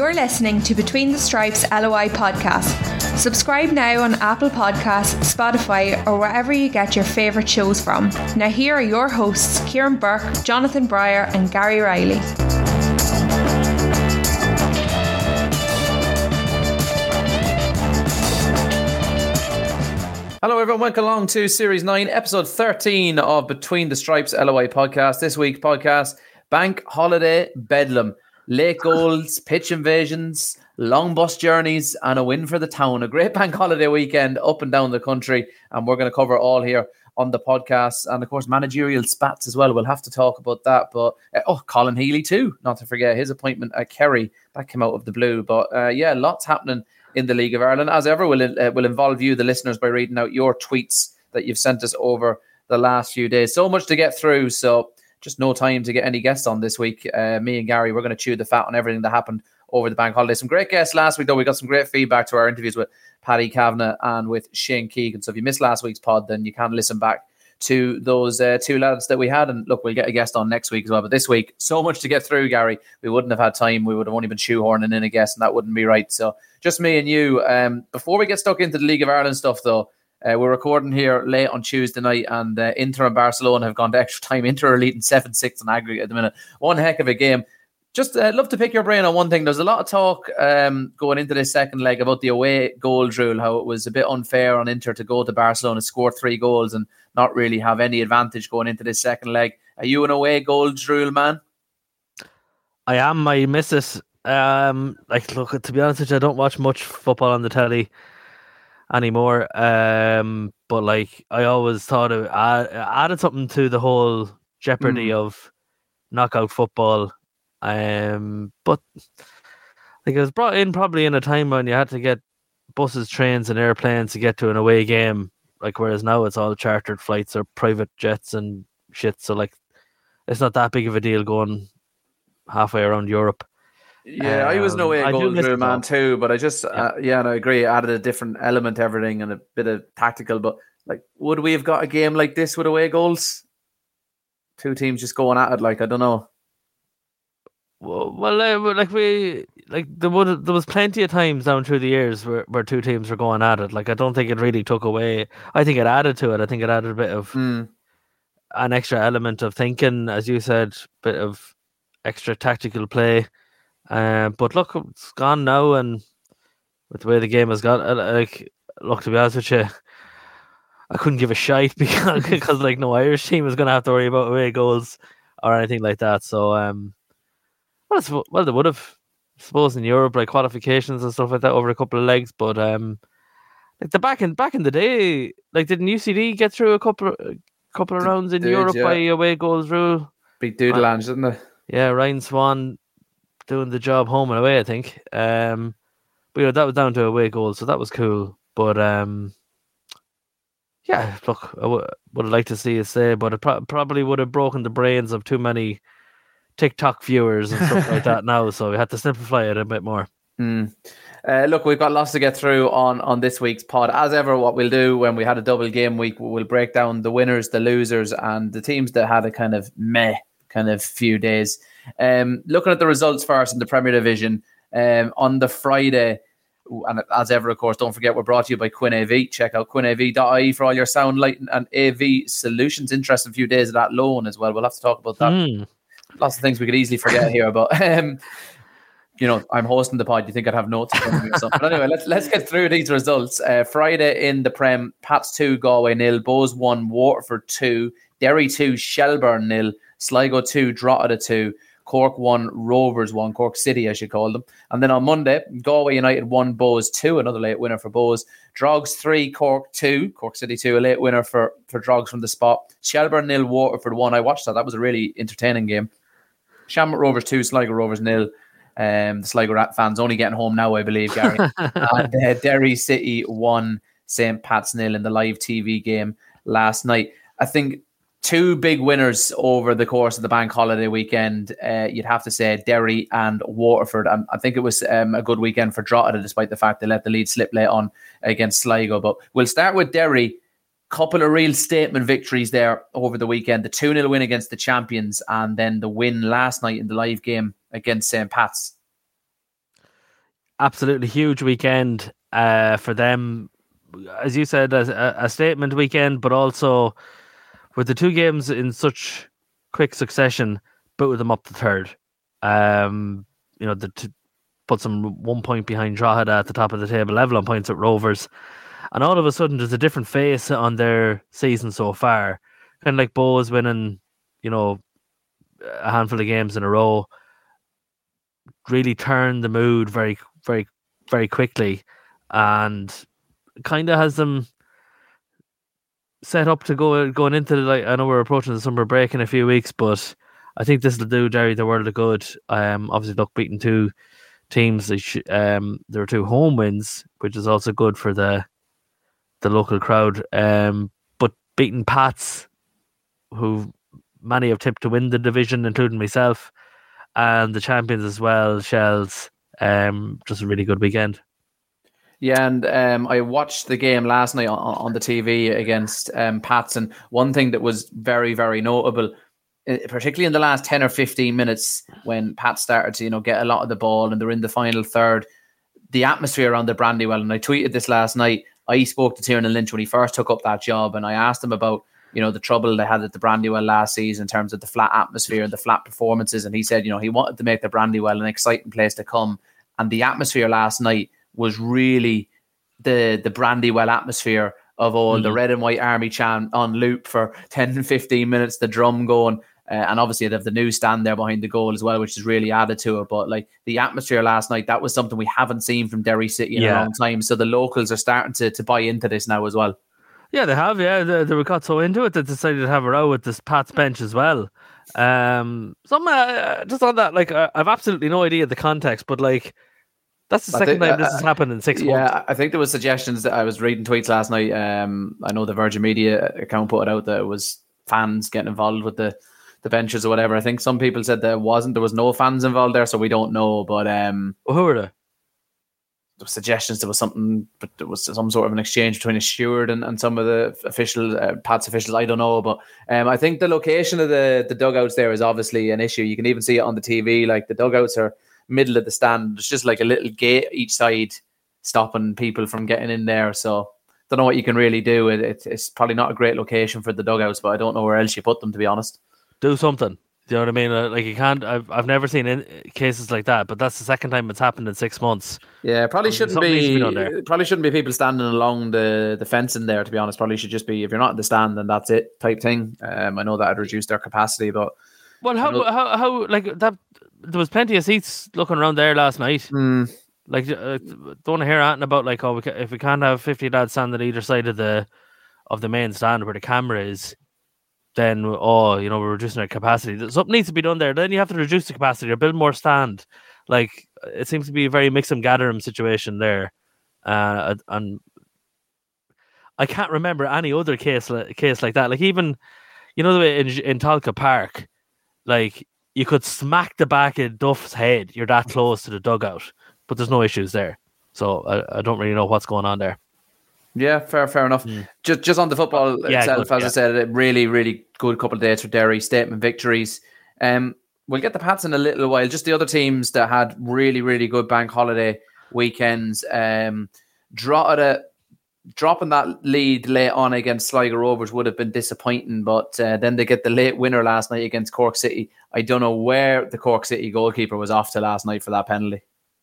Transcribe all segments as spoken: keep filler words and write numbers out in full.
You're listening to Between the Stripes L O I podcast. Subscribe now on Apple Podcasts, Spotify, or wherever you get your favourite shows from. Now here are your hosts, Kieran Burke, Jonathan Breyer and Gary Riley. Hello everyone, welcome along to Series nine, Episode thirteen of Between the Stripes L O I podcast. This week's podcast, Bank Holiday Bedlam. Late goals, pitch invasions, long bus journeys, and a win for the town. A great bank holiday weekend up and down the country, and we're going to cover it all here on the podcast. And of course, managerial spats as well. We'll have to talk about that. But uh, oh, Colin Healy too, not to forget his appointment at Kerry. That came out of the blue. But uh, yeah, lots happening in the League of Ireland. As ever, we'll, uh, we'll involve you, the listeners, by reading out your tweets that you've sent us over the last few days. So much to get through. So just no time to get any guests on this week. Uh, me and Gary, we're going to chew the fat on everything that happened over the bank holiday. Some great guests last week, though. We got some great feedback to our interviews with Paddy Kavanagh and with Shane Keegan. So if you missed last week's pod, then you can listen back to those uh, two lads that we had. And look, we'll get a guest on next week as well. But this week, so much to get through, Gary. We wouldn't have had time. We would have only been shoehorning in a guest, and that wouldn't be right. So just me and you. Um, before we get stuck into the League of Ireland stuff, though, Uh, we're recording here late on Tuesday night, and uh, Inter and Barcelona have gone to extra time. Inter are leading seven six on aggregate at the minute. One heck of a game. Just uh, love to pick your brain on one thing. There's a lot of talk um, going into this second leg about the away goals rule, how it was a bit unfair on Inter to go to Barcelona, score three goals and not really have any advantage going into this second leg. Are you an away goals rule man? I am. I miss it. Um, like, look, to be honest with you, I don't watch much football on the telly anymore, um, but like I always thought it add, added something to the whole jeopardy mm. of knockout football. Um, but like it was brought in probably in a time when you had to get buses, trains, and airplanes to get to an away game. Like whereas now it's all chartered flights or private jets and shit. So like it's not that big of a deal going halfway around Europe. Yeah, um, I was no way a goal rule man too, but I just yeah. Uh, yeah, and I agree. It added a different element to everything and a bit of tactical. But like, would we have got a game like this with away goals? Two teams just going at it. Like I don't know. Well, well uh, like we like there would there was plenty of times down through the years where, where two teams were going at it. Like I don't think it really took away. I think it added to it. I think it added a bit of mm. an extra element of thinking, as you said, bit of extra tactical play. Uh, but look, it's gone now, and with the way the game has gone, like, look, to be honest with you, I couldn't give a shite because, because like, no Irish team is going to have to worry about away goals or anything like that. So, um, well, it's, well, they would have, I suppose, in Europe, like qualifications and stuff like that over a couple of legs. But um, like the back in back in the day, like, didn't U C D get through a couple of, a couple of rounds in Dude, Europe yeah. by away goals rule? Big Doodlands, didn't they? Yeah, Ryan Swan doing the job home and away, I think. Um, but you know, that was down to away goals, so that was cool. But um, yeah, look, I w- would have liked to see it say, but it pro- probably would have broken the brains of too many TikTok viewers and stuff like that now. So we had to simplify it a bit more. Mm. Uh, look, we've got lots to get through on, on this week's pod. As ever, what we'll do when we had a double game week, we'll break down the winners, the losers, and the teams that had a kind of meh kind of few days. Um, looking at the results first in the Premier Division, um, on the Friday, and as ever, of course, don't forget we're brought to you by Quinn A V. Check out quinn a v dot i e for all your sound, lighting, and A V solutions. Interesting few days of that loan as well. We'll have to talk about that. Mm. Lots of things we could easily forget here, but um, you know, I'm hosting the pod. You think I'd have notes or something? But anyway, let's let's get through these results. Uh, Friday in the Prem, Pats two, Galway nil, Bows one, Waterford two, Derry two, Shelburne nil, Sligo two, Drogheda two, Cork one, Rovers one, Cork City, I should call them. And then on Monday, Galway United one, Bows two, another late winner for Bows. Drogs three, Cork two, Cork City two, a late winner for, for Drogs from the spot. Shelburne nil, Waterford one. I watched that. That was a really entertaining game. Shamrock Rovers two, Sligo Rovers nil. Um, the Sligo Rat fans only getting home now, I believe, Gary. and uh, Derry City one, Saint Pat's nil in the live T V game last night. I think two big winners over the course of the bank holiday weekend. Uh, you'd have to say Derry and Waterford. And I think it was um, a good weekend for Drogheda, despite the fact they let the lead slip late on against Sligo. But we'll start with Derry. Couple of real statement victories there over the weekend. The two nil win against the champions, and then the win last night in the live game against Saint Pat's. absolutely huge weekend uh, for them. As you said, a, a statement weekend, but also with the two games in such quick succession, booted them up to third. Um, you know, the t- put them one point behind Drogheda at the top of the table, level on points at Rovers. And all of a sudden, there's a different face on their season so far. Kind of like Bows winning, you know, a handful of games in a row. Really turned the mood very, very, very quickly. And kind of has them set up to go going into the, like, I know we're approaching the summer break in a few weeks, but I think this will do Derry the world of good. Um, obviously, look, beating two teams, they sh- um, there were two home wins, which is also good for the the local crowd. Um, but beating Pats, who many have tipped to win the division, including myself, and the champions as well, Shells. Um, just a really good weekend. Yeah, and um, I watched the game last night on, on the T V against um, Pats, and one thing that was very, very notable, particularly in the last ten or fifteen minutes when Pat started to, you know, get a lot of the ball and they're in the final third, the atmosphere around the Brandywell, and I tweeted this last night, I spoke to Tiernan Lynch when he first took up that job, and I asked him about, you know, the trouble they had at the Brandywell last season in terms of the flat atmosphere and the flat performances, and he said, you know, he wanted to make the Brandywell an exciting place to come, and the atmosphere last night was really the the Brandywell atmosphere of all mm. the red and white army chant on loop for ten and fifteen minutes, the drum going, uh, and obviously they have the new stand there behind the goal as well, which is really added to it. But like the atmosphere last night, that was something we haven't seen from Derry City in yeah. a long time. So the locals are starting to, to buy into this now as well. Yeah, they have. Yeah, they, they got so into it that they decided to have a row with this Pat's bench as well. Um, some uh, just on that, like uh, I've absolutely no idea the context, but like. That's the I second think, time this uh, has happened in six yeah, months. Yeah, I think there was suggestions that I was reading tweets last night. Um, I know the Virgin Media account put it out that it was fans getting involved with the, the benches or whatever. I think some people said there wasn't. There was no fans involved there, so we don't know. But um, well, who were they? There were suggestions there was something, but there was some sort of an exchange between a steward and, and some of the official uh, Pats officials. I don't know, but um, I think the location of the the dugouts there is obviously an issue. You can even see it on the T V. Like the dugouts are middle of the stand. There's just like a little gate each side stopping people from getting in there. So don't know what you can really do. It, it, it's probably not a great location for the dugouts, but I don't know where else you put them, to be honest. Do something. Do you know what I mean? Uh, like you can't. I've I've never seen in, cases like that, but that's the second time it's happened in six months. Yeah, probably shouldn't be. be probably shouldn't be people standing along the, the fence in there. To be honest, probably should just be if you're not in the stand, then that's it type thing. Um, I know that would reduce their capacity, but well, how how how like that. There was plenty of seats looking around there last night. Mm. Like, uh, don't want to hear anything about like, oh, we can, if we can't have fifty lads standing either side of the of the main stand where the camera is, then oh, you know, we're reducing our capacity. Something needs to be done there. Then you have to reduce the capacity or build more stand. Like, it seems to be a very mix and gather 'em situation there, uh, and I can't remember any other case case like that. Like even, you know, the way in in Talca Park, like. You could smack the back of Duff's head. You're that close to the dugout, but there's no issues there. So I, I don't really know what's going on there. Yeah, fair, fair enough. Mm. Just, just on the football yeah, itself, good, as yeah. I said, a really, really good couple of days for Derry. Statement victories. Um, we'll get the Pats in a little while. Just the other teams that had really, really good bank holiday weekends. Um, Drogheda. Dropping that lead late on against Sligo Rovers would have been disappointing, but uh, then they get the late winner last night against Cork City. I don't know where the Cork City goalkeeper was off to last night for that penalty.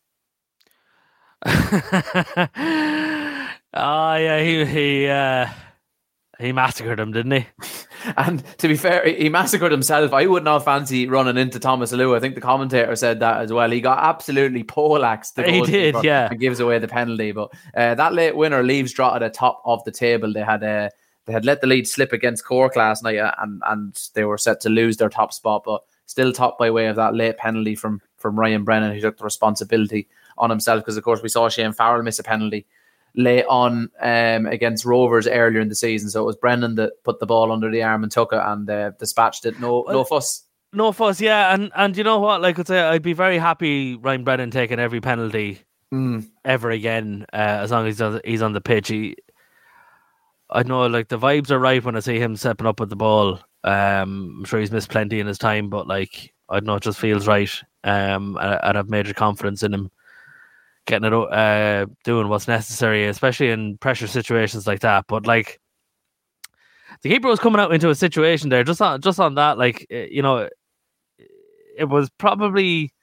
Oh yeah, he he uh, he massacred him, didn't he? And to be fair, he massacred himself. I would not fancy running into Thomas Alou. I think the commentator said that as well. He got absolutely poleaxed. He did, yeah. And gives away the penalty. But uh, that late winner leaves Drogheda at the top of the table. They had uh, they had let the lead slip against Cork last night, uh, and and they were set to lose their top spot, but still top by way of that late penalty from from Ryan Brennan, who took the responsibility on himself. Because of course we saw Shane Farrell miss a penalty late on um, against Rovers earlier in the season, so it was Brennan that put the ball under the arm and took it and uh, dispatched it. No, no fuss. No fuss, yeah, and and you know what? Like I'd say, I'd be very happy Ryan Brennan taking every penalty mm. ever again, uh, as long as he's on, he's on the pitch. He, I know, like the vibes are right when I see him stepping up with the ball. Um, I'm sure he's missed plenty in his time, but like I don't know, it just feels right. Um, and, and I've major confidence in him getting it, uh, doing what's necessary, especially in pressure situations like that. But like, the keeper was coming out into a situation there, just on just on that, like, you know, it was probably,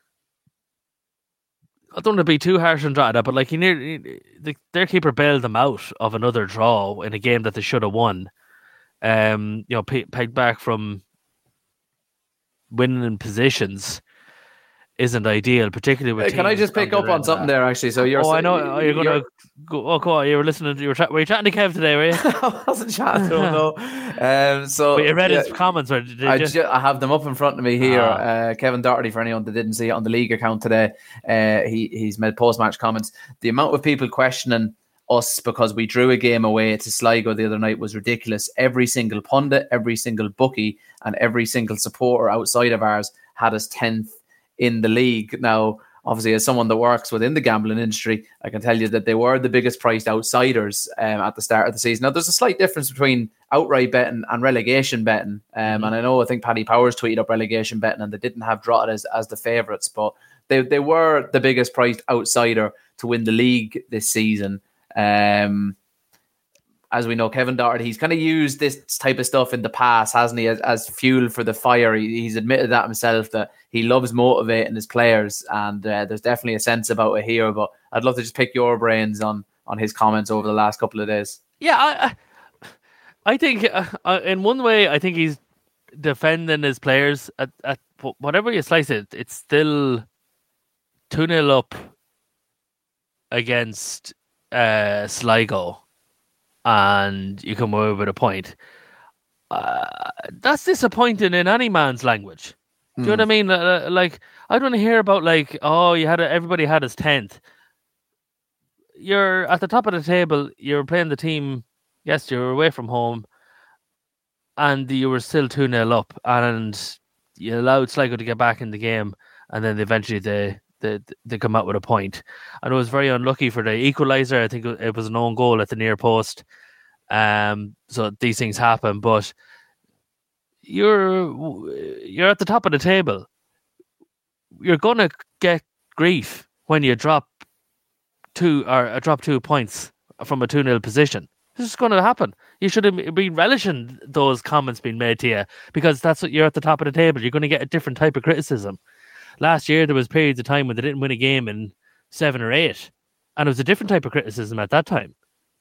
I don't want to be too harsh on Drogheda, but like he nearly, the, their keeper bailed them out of another draw in a game that they should have won. Um, you know, pe- pegged back from winning in positions isn't ideal, particularly with. Hey, can I just pick up on something there, actually? So you're. Oh, I know. You're, you're going to go. Oh, go on. You were listening. To, you were, tra- were you chatting to Kev today, were you? I wasn't chatting to him, no. Um, so but you read yeah, his comments, or did I, you? ju- I have them up in front of me here. Ah. Uh, Kevin Doherty, for anyone that didn't see it on the league account today, uh, he he's made post-match comments. The amount of people questioning us because we drew a game away to Sligo the other night was ridiculous. Every single pundit, every single bookie, and every single supporter outside of ours had us tenth in the league. Now, obviously, as someone that works within the gambling industry, I can tell you that they were the biggest priced outsiders um, at the start of the season. Now, there's a slight difference between outright betting and relegation betting. Um, mm-hmm. And I know, I think Paddy Powers tweeted up relegation betting and they didn't have Drogheda as, as the favourites, but they, they were the biggest priced outsider to win the league this season. Um, as we know, Kevin Doherty, he's kind of used this type of stuff in the past, hasn't he, as, as fuel for the fire. He, he's admitted that himself, that he loves motivating his players, and uh, there's definitely a sense about it here. But I'd love to just pick your brains on on his comments over the last couple of days. Yeah, I, I think uh, in one way, I think he's defending his players. At, at whatever you slice it, it's still two nil up against uh, Sligo. And you come away with a point. Uh, that's disappointing in any man's language. Do you mm. know what I mean? Uh, like, I don't want to hear about like, oh, you had a, everybody had his tenth. You're at the top of the table. You're playing the team. Yes, you were away from home, and you were still two nil up, and you allowed Sligo to get back in the game, and then eventually they they they come out with a point. And it was very unlucky for the equaliser. I think it was an own goal at the near post. Um, so these things happen, but you're you're at the top of the table. You're gonna get grief when you drop two or uh, drop two points from a two nil position. This is going to happen. You should have been relishing those comments being made to you, because that's what you're at the top of the table. You're going to get a different type of criticism. Last year, there was periods of time when they didn't win a game in seven or eight, and it was a different type of criticism at that time.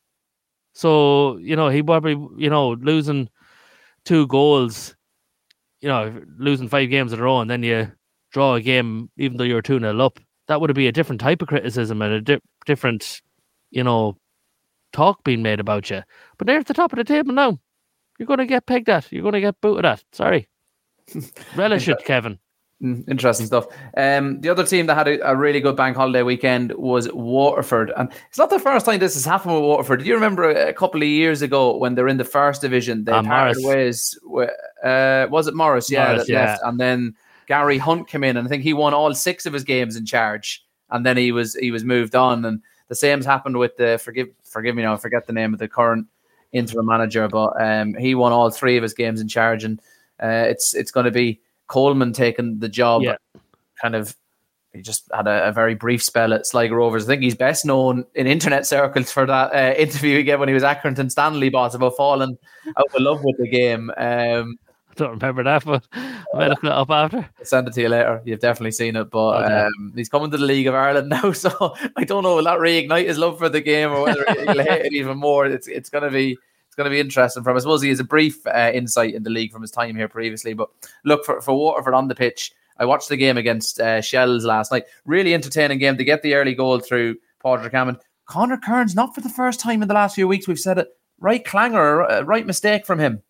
So, you know, he probably, you know, losing two goals, you know, losing five games in a row, and then you draw a game, even though you're two nil up, that would be a different type of criticism and a di- different, you know, talk being made about you. But they're at the top of the table now. You're going to get pegged at. You're going to get booted at. Sorry. Relish it, Kevin. Interesting stuff. Um, the other team that had a, a really good bank holiday weekend was Waterford. And it's not the first time this has happened with Waterford. Do you remember a couple of years ago when they're in the first division, they uh, parted ways with, uh, was it Morris? Yeah, Morris, that yeah. left. And then Gary Hunt came in, and I think he won all six of his games in charge. And then he was he was moved on. And the same's happened with the, forgive forgive me now, I forget the name of the current interim manager, but um, he won all three of his games in charge. And uh, it's it's going to be Coleman taking the job. Yeah. Kind of, he just had a, a very brief spell at Sligo Rovers. I think he's best known in internet circles for that uh, interview he gave when he was Accrington Stanley boss about falling out of love with the game. Um, I don't remember that, but I might look it up after. I'll send it to you later. You've definitely seen it, but okay. um, he's coming to the League of Ireland now, so I don't know, will that reignite his love for the game or whether he'll hate it even more. It's it's going to be it's going to be interesting for him. I suppose he has a brief uh, insight in the league from his time here previously, but look, for, for Waterford on the pitch, I watched the game against uh, Shells last night. Really entertaining game to get the early goal through Padraig Hammond. Conor Kearns, not for the first time in the last few weeks, we've said it, right clanger, uh, right mistake from him.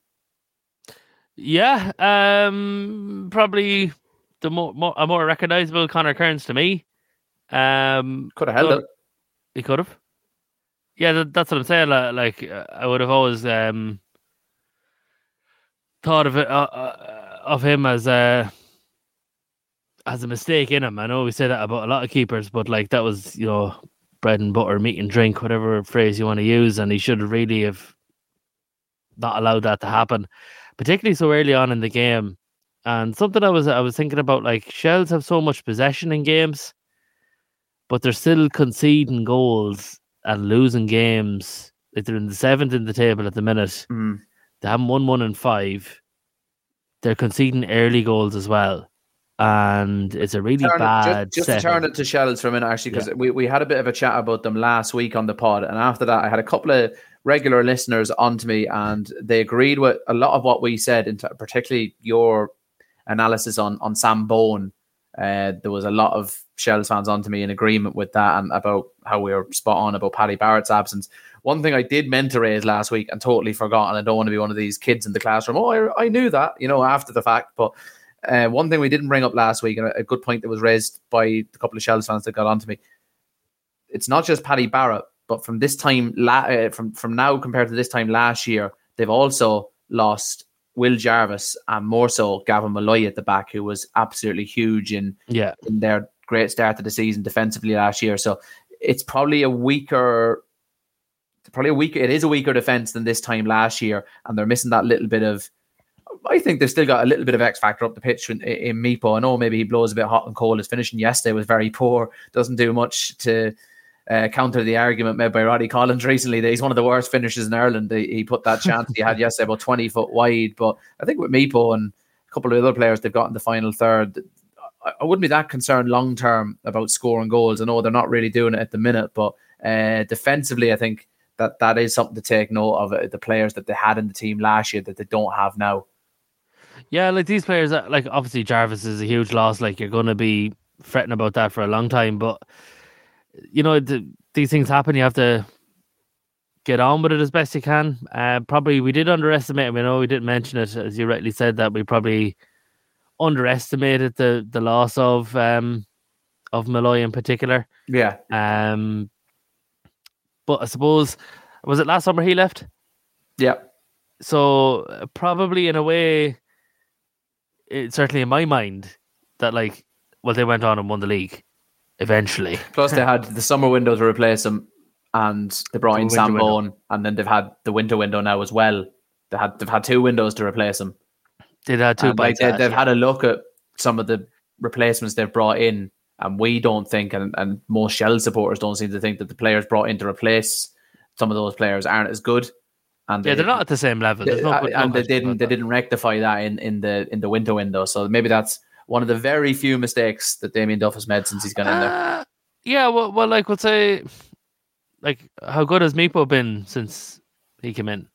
Yeah, um, probably the more, more a more recognisable Conor Kearns to me. Um, could have held it. He could have. Yeah, that, that's what I'm saying. Like, I would have always um, thought of it uh, uh, of him as a as a mistake in him. I know we say that about a lot of keepers, but like that was, you know, bread and butter, meat and drink, whatever phrase you want to use, and he should have really have not allowed that to happen, particularly so early on in the game. And something I was I was thinking about, like, Shells have so much possession in games, but they're still conceding goals and losing games. Like they're in the seventh in the table at the minute. Mm. They haven't won one in five. They're conceding early goals as well. And it's a really turn bad it, just, just to turn it to Shells for a minute, actually, because yeah. we, we had a bit of a chat about them last week on the pod. And after that, I had a couple of regular listeners onto me, and they agreed with a lot of what we said, into, particularly your analysis on, on Sam Bowen. Uh, there was a lot of Shells fans onto me in agreement with that, and about how we were spot on about Paddy Barrett's absence. One thing I did meant to raise last week and totally forgot, and I don't want to be one of these kids in the classroom, oh, I, I knew that, you know, after the fact. But uh, one thing we didn't bring up last week, and a good point that was raised by a couple of Shells fans that got onto me, it's not just Paddy Barrett, but from this time, la- uh, from, from now compared to this time last year, they've also lost Will Jarvis and more so Gavin Malloy at the back, who was absolutely huge in, yeah. in their great start to the season defensively last year. So it's probably a weaker... Probably a weaker. It is a weaker defense than this time last year, and they're missing that little bit of. I think they've still got a little bit of X factor up the pitch in, in Meepo. I know maybe he blows a bit hot and cold. His finishing yesterday was very poor. Doesn't do much to uh, counter the argument made by Roddy Collins recently that he's one of the worst finishers in Ireland. He, he put that chance he had yesterday about twenty foot wide. But I think with Meepo and a couple of other players they've got in the final third, I, I wouldn't be that concerned long term about scoring goals. I know they're not really doing it at the minute, but uh, defensively, I think. That that is something to take note of, uh, the players that they had in the team last year that they don't have now. Yeah, like these players, like obviously Jarvis is a huge loss. Like you're going to be fretting about that for a long time. But, you know, the, these things happen. You have to get on with it as best you can. Uh, probably we did underestimate it. We know we didn't mention it, as you rightly said, that we probably underestimated the, the loss of um, of Malloy in particular. Yeah. Um. But I suppose, was it last summer he left? Yeah. So uh, probably in a way, it, certainly in my mind, that like, well, they went on and won the league eventually. Plus they had the summer window to replace him, and they brought in The Sam winter window. Bowen, and then they've had the winter window now as well. They had they've had two windows to replace him. They've had two And, like, bites. they, at it, they've yeah. had a look at some of the replacements they've brought in. And we don't think, and, and most Shell supporters don't seem to think that the players brought in to replace some of those players aren't as good. And Yeah, they, they're not at the same level. There's no, uh, no and they question didn't about they that. didn't rectify that in, in the in the winter window. So maybe that's one of the very few mistakes that Damien Duff has made since he's gone in there. Uh, yeah, well, well, like we'll say, like how good has Meepo been since he came in?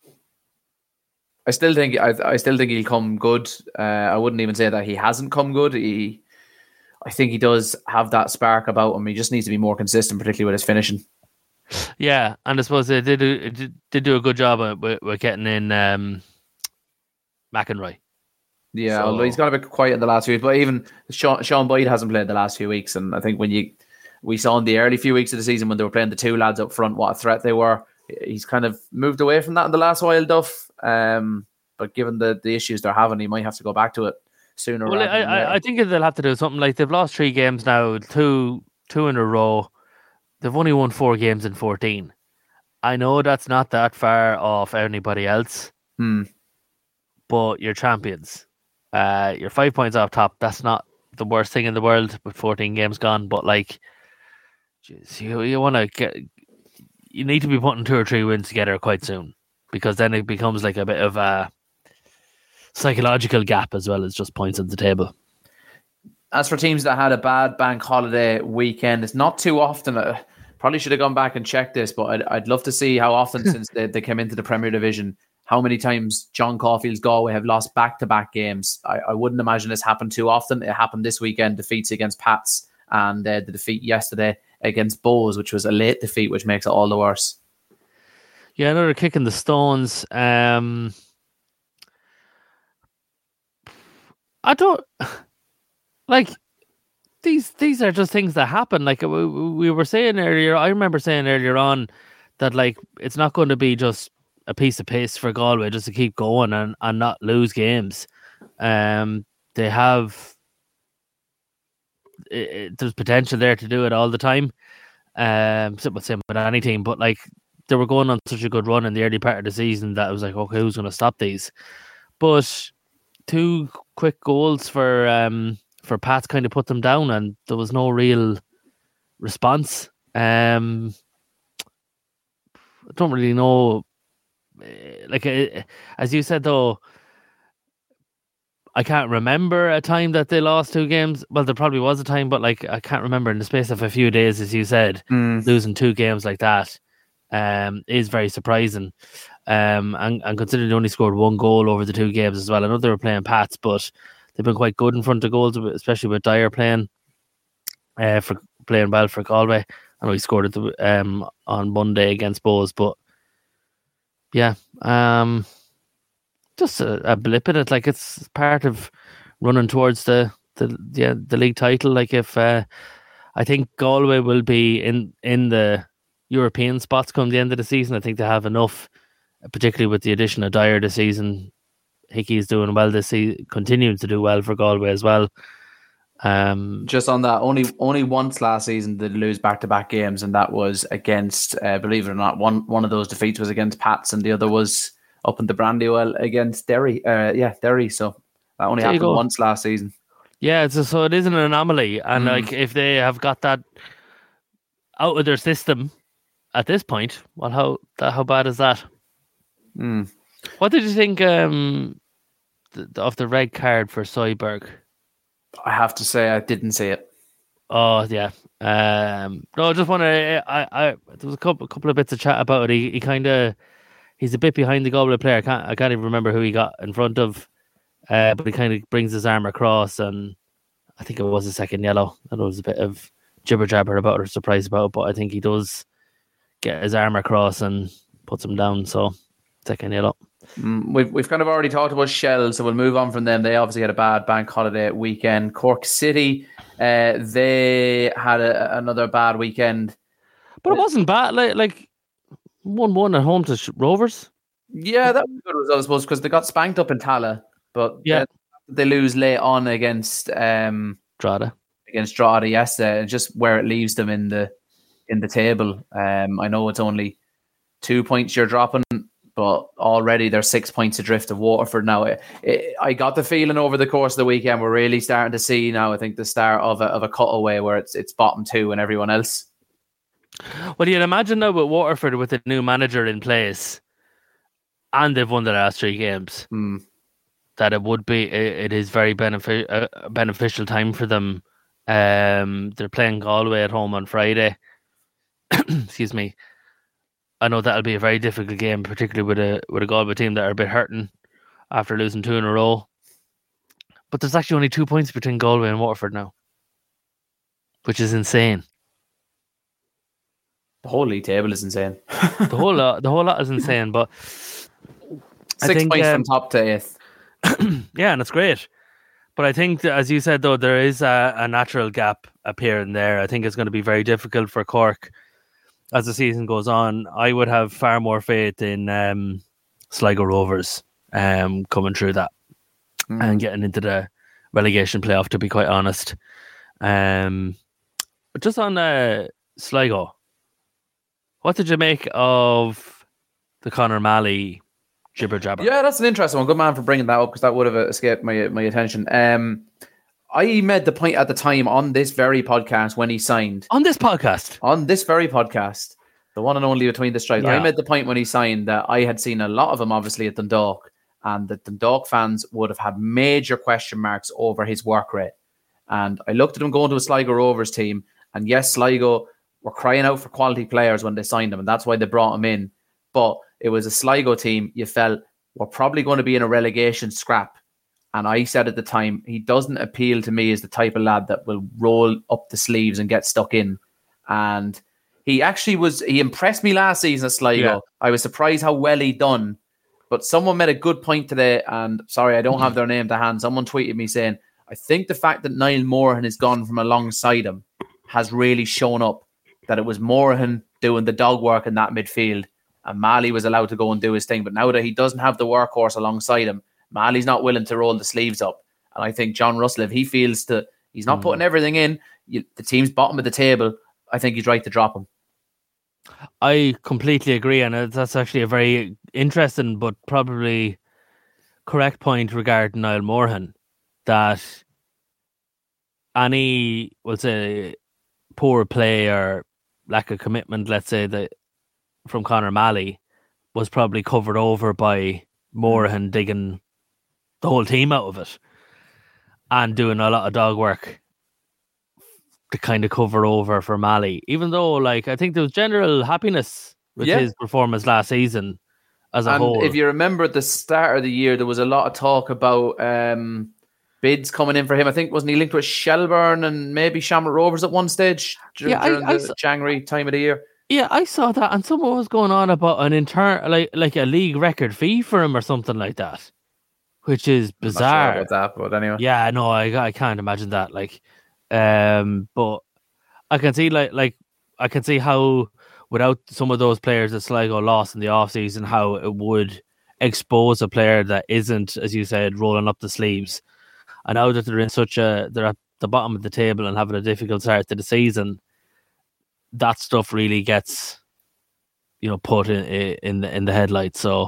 I still think I, I still think he'll come good. Uh, I wouldn't even say that he hasn't come good. He, I think he does have that spark about him. He just needs to be more consistent, particularly with his finishing. Yeah, and I suppose they did do, did, did do a good job of, with, with getting in um, McEnroy. Yeah, So- although he's got a bit quiet in the last few weeks, but even Sean, Sean Boyd hasn't played the last few weeks, and I think when you we saw in the early few weeks of the season when they were playing the two lads up front, what a threat they were. He's kind of moved away from that in the last while, Duff. Um, but given the, the issues they're having, he might have to go back to it sooner. Well, rather I, than later. I, I think they'll have to do something like they've lost three games now, two two in a row. They've only won four games in fourteen. I know that's not that far off anybody else, Hmm. but you're champions. Uh, you're five points off top. That's not the worst thing in the world with fourteen games gone. But like, geez, you you want to get, you need to be putting two or three wins together quite soon, because then it becomes like a bit of a psychological gap as well as just points on the table. As for teams that had a bad bank holiday weekend, it's not too often. Uh, probably should have gone back and checked this, but I'd, I'd love to see how often since they, they came into the Premier Division, how many times John Caulfield's Galway have lost back-to-back games. I, I wouldn't imagine this happened too often. It happened this weekend, defeats against Pats, and uh, the defeat yesterday against Bows, which was a late defeat, which makes it all the worse. Yeah, another kick in the stones. Um, I don't like these. These are just things that happen. Like we, we were saying earlier, I remember saying earlier on that like it's not going to be just a piece of piss for Galway just to keep going and, and not lose games. Um, they have it, it, there's potential there to do it all the time. Um, same with same with any team, but like they were going on such a good run in the early part of the season that I was like, okay, who's going to stop these? But two quick goals for um for Pats kind of put them down, and there was no real response. Um, I don't really know. Like uh, as you said, though, I can't remember a time that they lost two games. Well, there probably was a time, but like I can't remember in the space of a few days, as you said, Mm. losing two games like that um, is very surprising. Um, and, and considering they only scored one goal over the two games as well. I know they were playing Pats, but they've been quite good in front of goals, especially with Dyer playing uh, for playing well for Galway. I know he scored at the, um, on Monday against Bows, but yeah, um, just a, a blip in it. Like it's part of running towards the the yeah, the league title. Like if uh, I think Galway will be in in the European spots come the end of the season. I think they have enough, particularly with the addition of Dyer this season. Hickey's doing well this season, continuing to do well for Galway as well. Um, Just on that, only only once last season did they lose back to back games, and that was against, uh, believe it or not, one one of those defeats was against Pats, and the other was up in the Brandywell against Derry. Uh, yeah, Derry. So that only There you happened go. once last season. yeah, it's a, so it is an anomaly, and Mm. like if they have got that out of their system at this point, well, how that, how bad is that? Mm. What did you think um, th- of the red card for Soyberg? I have to say, I didn't see it. Oh yeah. Um, no, I just want to. I, I there was a couple, couple of bits of chat about it. He, he kind of, he's a bit behind the Galway player. I can't, I can't even remember who he got in front of. Uh, but he kind of brings his arm across, and I think it was a second yellow. And there was a bit of jibber jabber about it, or surprise about it. But I think he does get his arm across and puts him down. So second yellow. Mm, we've we've kind of already talked about Shell, so we'll move on from them. They obviously had a bad bank holiday weekend. Cork City, uh, they had a, another bad weekend. But it wasn't bad. Like like one one at home to Sh- Rovers. Yeah, that was a good result, I suppose, because they got spanked up in Tala, but Yeah. then they lose late on against um Drada. against Drogheda yesterday, and just where it leaves them in the in the table. Um, I know it's only two points you're dropping, but already they're six points adrift of Waterford now. It, it, I got the feeling over the course of the weekend we're really starting to see now, I think, the start of a, of a cutaway where it's it's bottom two and everyone else. Well, you'd imagine now with Waterford with the new manager in place, and they've won the last three games, Mm. that it would be it, it is very benefi- a beneficial time for them. Um, they're playing Galway at home on Friday. Excuse me. I know that'll be a very difficult game, particularly with a with a Galway team that are a bit hurting after losing two in a row. But there's actually only two points between Galway and Waterford now, which is insane. The whole league table is insane. The whole lot, the whole lot is insane. But I Six think, points um, from top to eighth. yeah, and it's great. But I think, that, as you said, though, there is a, a natural gap appearing there. I think it's going to be very difficult for Cork as the season goes on. I would have far more faith in um, Sligo Rovers um, coming through that Mm. and getting into the relegation playoff, to be quite honest. Um, but just on uh, Sligo, what did you make of the Conor Malley jibber jabber? Yeah, that's an interesting one. Good man for bringing that up, because that would have escaped my my attention. Um, I made the point at the time on this very podcast when he signed. On this podcast? On this very podcast, the one and only Between the Stripes, Yeah. I made the point when he signed that I had seen a lot of him, obviously, at Dundalk, and that Dundalk fans would have had major question marks over his work rate. And I looked at him going to a Sligo Rovers team, and yes, Sligo were crying out for quality players when they signed him, and that's why they brought him in. But it was a Sligo team you felt were probably going to be in a relegation scrap. And I said at the time, he doesn't appeal to me as the type of lad that will roll up the sleeves and get stuck in. And he actually was, he impressed me last season at Sligo. Yeah. I was surprised how well he done. But someone made a good point today, and sorry, I don't have their name to hand. Someone tweeted me saying, I think the fact that Niall Morahan has gone from alongside him has really shown up that it was Morahan doing the dog work in that midfield, and Malley was allowed to go and do his thing. But now that he doesn't have the workhorse alongside him, Malley's not willing to roll the sleeves up. And I think John Russell, if he feels that he's not Mm. putting everything in, you, the team's bottom of the table, I think he's right to drop him. I completely agree, and uh, that's actually a very interesting but probably correct point regarding Niall Morahan, that any, we'll say, poor play or lack of commitment, let's say, that from Conor Malley was probably covered over by Morahan digging the whole team out of it and doing a lot of dog work to kind of cover over for Malley. Even though, like, I think there was general happiness with Yeah. his performance last season as a And whole. if you remember at the start of the year, there was a lot of talk about um, bids coming in for him. I think, wasn't he linked with Shelburne and maybe Shamrock Rovers at one stage dur- Yeah, I- during I the saw- January time of the year? Yeah, I saw that, and someone was going on about an intern, like like a league record fee for him or something like that, which is I'm not bizarre. sure about that, but anyway. Yeah, no, I I can't imagine that. Like, um, but I can see like like I can see how without some of those players that Sligo lost in the off season, how it would expose a player that isn't, as you said, rolling up the sleeves. And now that they're in such a they're at the bottom of the table and having a difficult start to the season, that stuff really gets, you know, put in in the in the headlights. So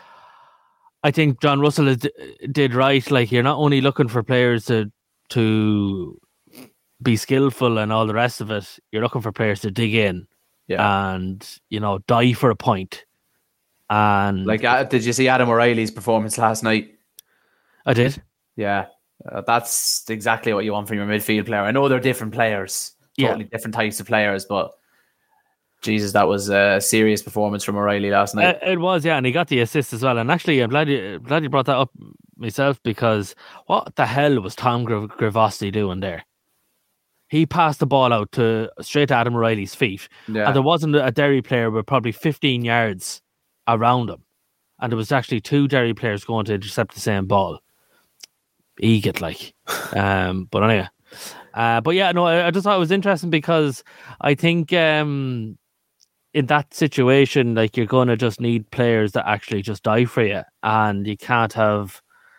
I think John Russell is, did right. Like, you're not only looking for players to to be skillful and all the rest of it. You're looking for players to dig in, Yeah. and you know, die for a point. And Like, uh, did you see Adam O'Reilly's performance last night? I did. Yeah. Uh, that's exactly what you want from your midfield player. I know they're different players, totally Yeah. different types of players, but Jesus, that was a serious performance from O'Reilly last night. Uh, it was, yeah, and he got the assist as well. And actually, I'm glad you glad you brought that up myself, because what the hell was Tom Gr- Gravosti doing there? He passed the ball out to straight to Adam O'Reilly's feet, Yeah. and there wasn't a Derry player with probably fifteen yards around him, and there was actually two Derry players going to intercept the same ball. Egot, like, um, but anyway, uh, but yeah, no, I, I just thought it was interesting because I think. Um, in that situation, like, you're going to just need players that actually just die for you, and you can't have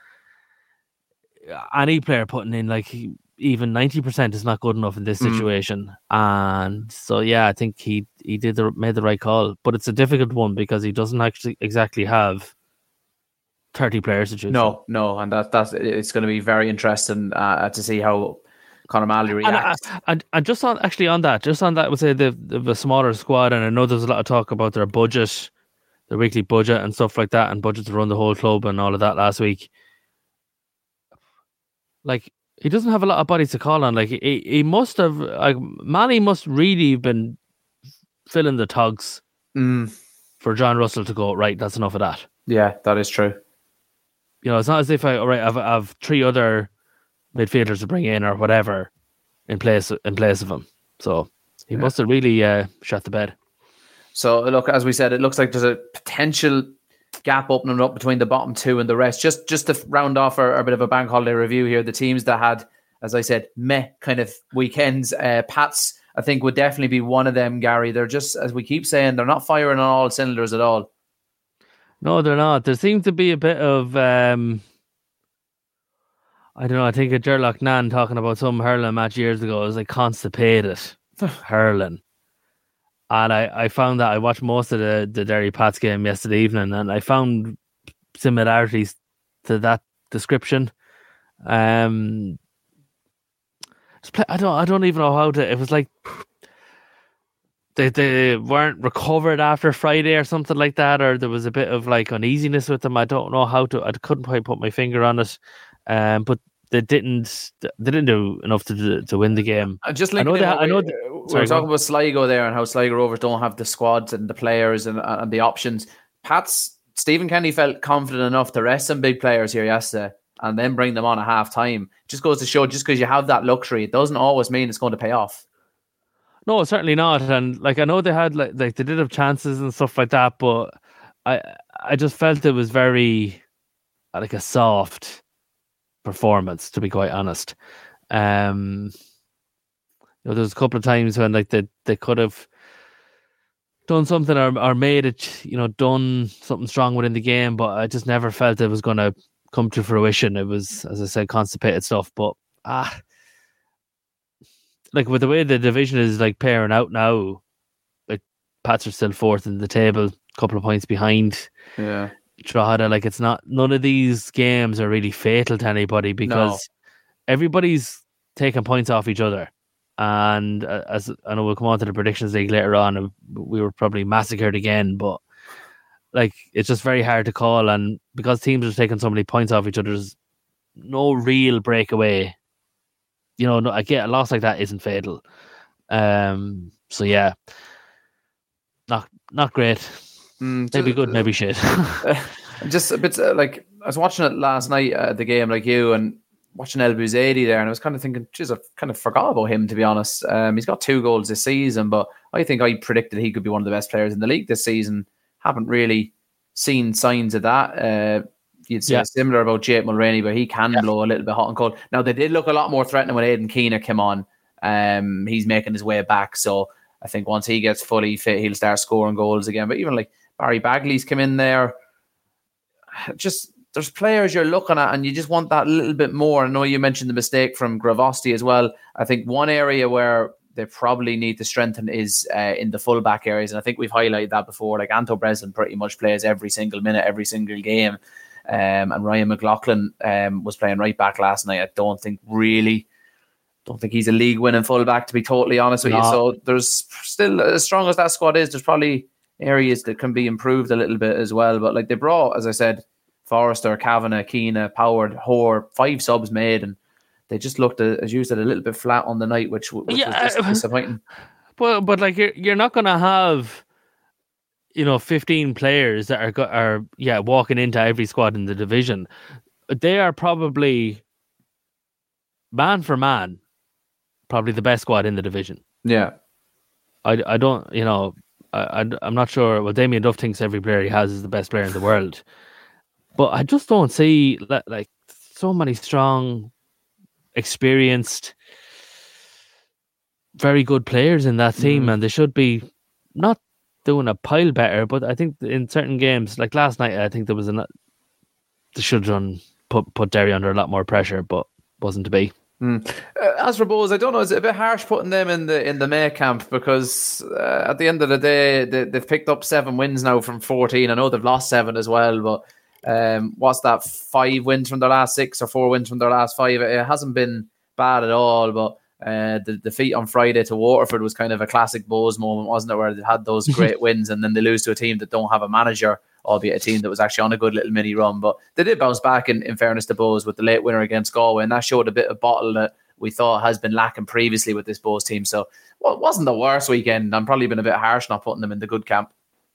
any player putting in like even ninety percent is not good enough in this Mm. situation. And so, yeah, I think he he did the made the right call, but it's a difficult one because he doesn't actually exactly have thirty players to choose from. No, no, and that that's it's going to be very interesting uh, to see how Conor Malley And, reacts. uh, and and just on actually on that, just on that, I would say the the smaller squad, and I know there's a lot of talk about their budget, their weekly budget and stuff like that, and budget to run the whole club and all of that last week. Like, he doesn't have a lot of bodies to call on. Like, he he must have like Malley must really have been filling the togs Mm, for John Russell to go, right, that's enough of that. yeah, that is true. You know, it's not as if I all right, I've I've three other midfielders to bring in or whatever in place in place of him. So he Yeah. must have really uh, shut the bed. So, look, as we said, it looks like there's a potential gap opening up between the bottom two and the rest. Just just to round off our, our bit of a bank holiday review here, the teams that had, as I said, meh kind of weekends, uh, Pats, I think, would definitely be one of them, Gary. They're just, as we keep saying, they're not firing on all cylinders at all. No, they're not. There seems to be a bit of um, I don't know. I think of Gerlach Nan talking about some hurling match years ago. It was like constipated hurling. And I, I found that I watched most of the, the Derry Pats game yesterday evening, and I found similarities to that description. Um, just play, I don't I don't even know how to. It was like they they weren't recovered after Friday or something like that, or there was a bit of like uneasiness with them. I don't know how to. I couldn't quite put my finger on it. Um, but they didn't they didn't do enough to to win the game. And just I know linking in that- what I know we, that- we were sorry, go talking on. about Sligo there and how Sligo Rovers don't have the squads and the players and, and the options. Pat's Stephen Kenny felt confident enough to rest some big players here yesterday and then bring them on at half time. Just goes to show, just because you have that luxury, it doesn't always mean it's going to pay off. No, certainly not. And like, I know they had like like they did have chances and stuff like that, but I I just felt it was very uh, like a soft performance, to be quite honest. Um, you know, there was a couple of times when like they they could have done something or or made it, you know, done something strong within the game, but I just never felt it was going to come to fruition. It was, as I said, constipated stuff. But ah. Like, with the way the division is like pairing out now, like Pats are still fourth in the table, a couple of points behind Yeah. Drogheda. Like, it's not, none of these games are really fatal to anybody because everybody's taking points off each other. And uh, as I know, we'll come on to the predictions league later on. And we were probably massacred again, but like it's just very hard to call. And because teams are taking so many points off each other, there's no real breakaway. You know, no, I get a loss like that isn't fatal. Um, so yeah, not not great. Mm, maybe good, maybe shit. Just a bit uh, like I was watching it last night at uh, the game, like you, and watching El Bouzedi there, and I was kind of thinking, geez, I kind of forgot about him, to be honest. Um, he's got two goals this season, but I think I predicted he could be one of the best players in the league this season. Haven't really seen signs of that. Uh, you'd say yeah. similar about Jake Mulroney, but he can yeah. blow a little bit hot and cold. Now, they did look a lot more threatening when Aidan Keener came on. Um, he's making his way back, so I think once he gets fully fit, he'll start scoring goals again. But even like Barry Bagley's come in there, just there's players you're looking at and you just want that little bit more. I know you mentioned the mistake from Gravosti as well. I think one area where they probably need to strengthen is uh, in the fullback areas, and I think we've highlighted that before. Like Anto Breslin pretty much plays every single minute, every single game, um, and Ryan McLaughlin um, was playing right back last night. I don't think really don't think he's a league winning fullback, to be totally honest with no. you. So there's still, as strong as that squad is, there's probably areas that can be improved a little bit as well. But like they brought, as I said, Forrester, Kavanagh, Keena, Power, Hoare, five subs made, and they just looked, as you said, a little bit flat on the night, which, which yeah, was just disappointing. But but like you're you're not going to have, you know, fifteen players that are are yeah walking into every squad in the division. They are probably man for man, probably the best squad in the division. Yeah, I, I don't you know I, I I'm not sure. Well, Damien Duff thinks every player he has is the best player in the world. But I just don't see like so many strong, experienced, very good players in that team, mm. and they should be not doing a pile better. But I think in certain games, like last night, I think there was a they should have done put put Derry under a lot more pressure, but wasn't to be. Mm. Uh, as for Bohs, I don't know. Is it a bit harsh putting them in the in the May camp because uh, at the end of the day, they, they've picked up seven wins now from fourteen. I know they've lost seven as well, but. Um, what's that? Five wins from their last six or four wins from their last five. It hasn't been bad at all, but uh, the defeat on Friday to Waterford was kind of a classic Bohs moment, wasn't it? Where they had those great wins and then they lose to a team that don't have a manager, albeit a team that was actually on a good little mini run. But they did bounce back in, in fairness to Bohs with the late winner against Galway, and that showed a bit of bottle that we thought has been lacking previously with this Bohs team. So well, it wasn't the worst weekend. I'm probably been a bit harsh not putting them in the good camp.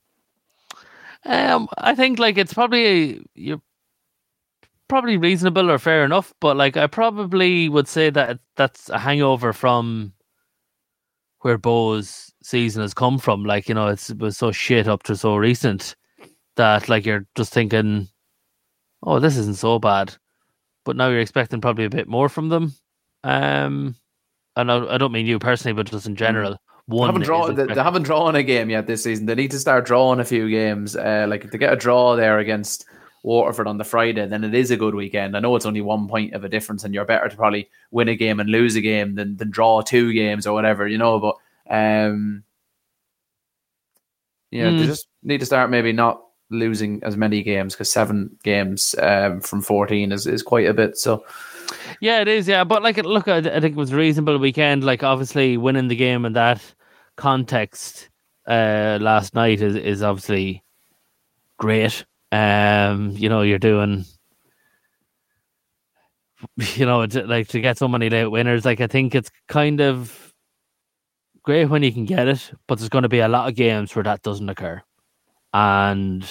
Um, I think like it's probably you're probably reasonable or fair enough, but like I probably would say that that's a hangover from where Bohs' season has come from. Like, you know, it's, it was so shit up to so recent that like you're just thinking, oh, this isn't so bad, but now you're expecting probably a bit more from them. Um, and I, I don't mean you personally, but just in general. One they haven't drawn. They, they haven't drawn a game yet this season. They need to start drawing a few games. Uh, like if they get a draw there against Waterford on the Friday, then it is a good weekend. I know it's only one point of a difference, and you're better to probably win a game and lose a game than than draw two games or whatever, you know. But um, yeah, mm. they just need to start maybe not losing as many games because seven games um, from fourteen is is quite a bit. So. Yeah, it is. Yeah, but like, look, I, I think it was a reasonable weekend. Like, obviously, winning the game in that context uh, last night is is obviously great. Um, you know, you're doing, you know, to, like to get so many late winners. Like, I think it's kind of great when you can get it, but there's going to be a lot of games where that doesn't occur, and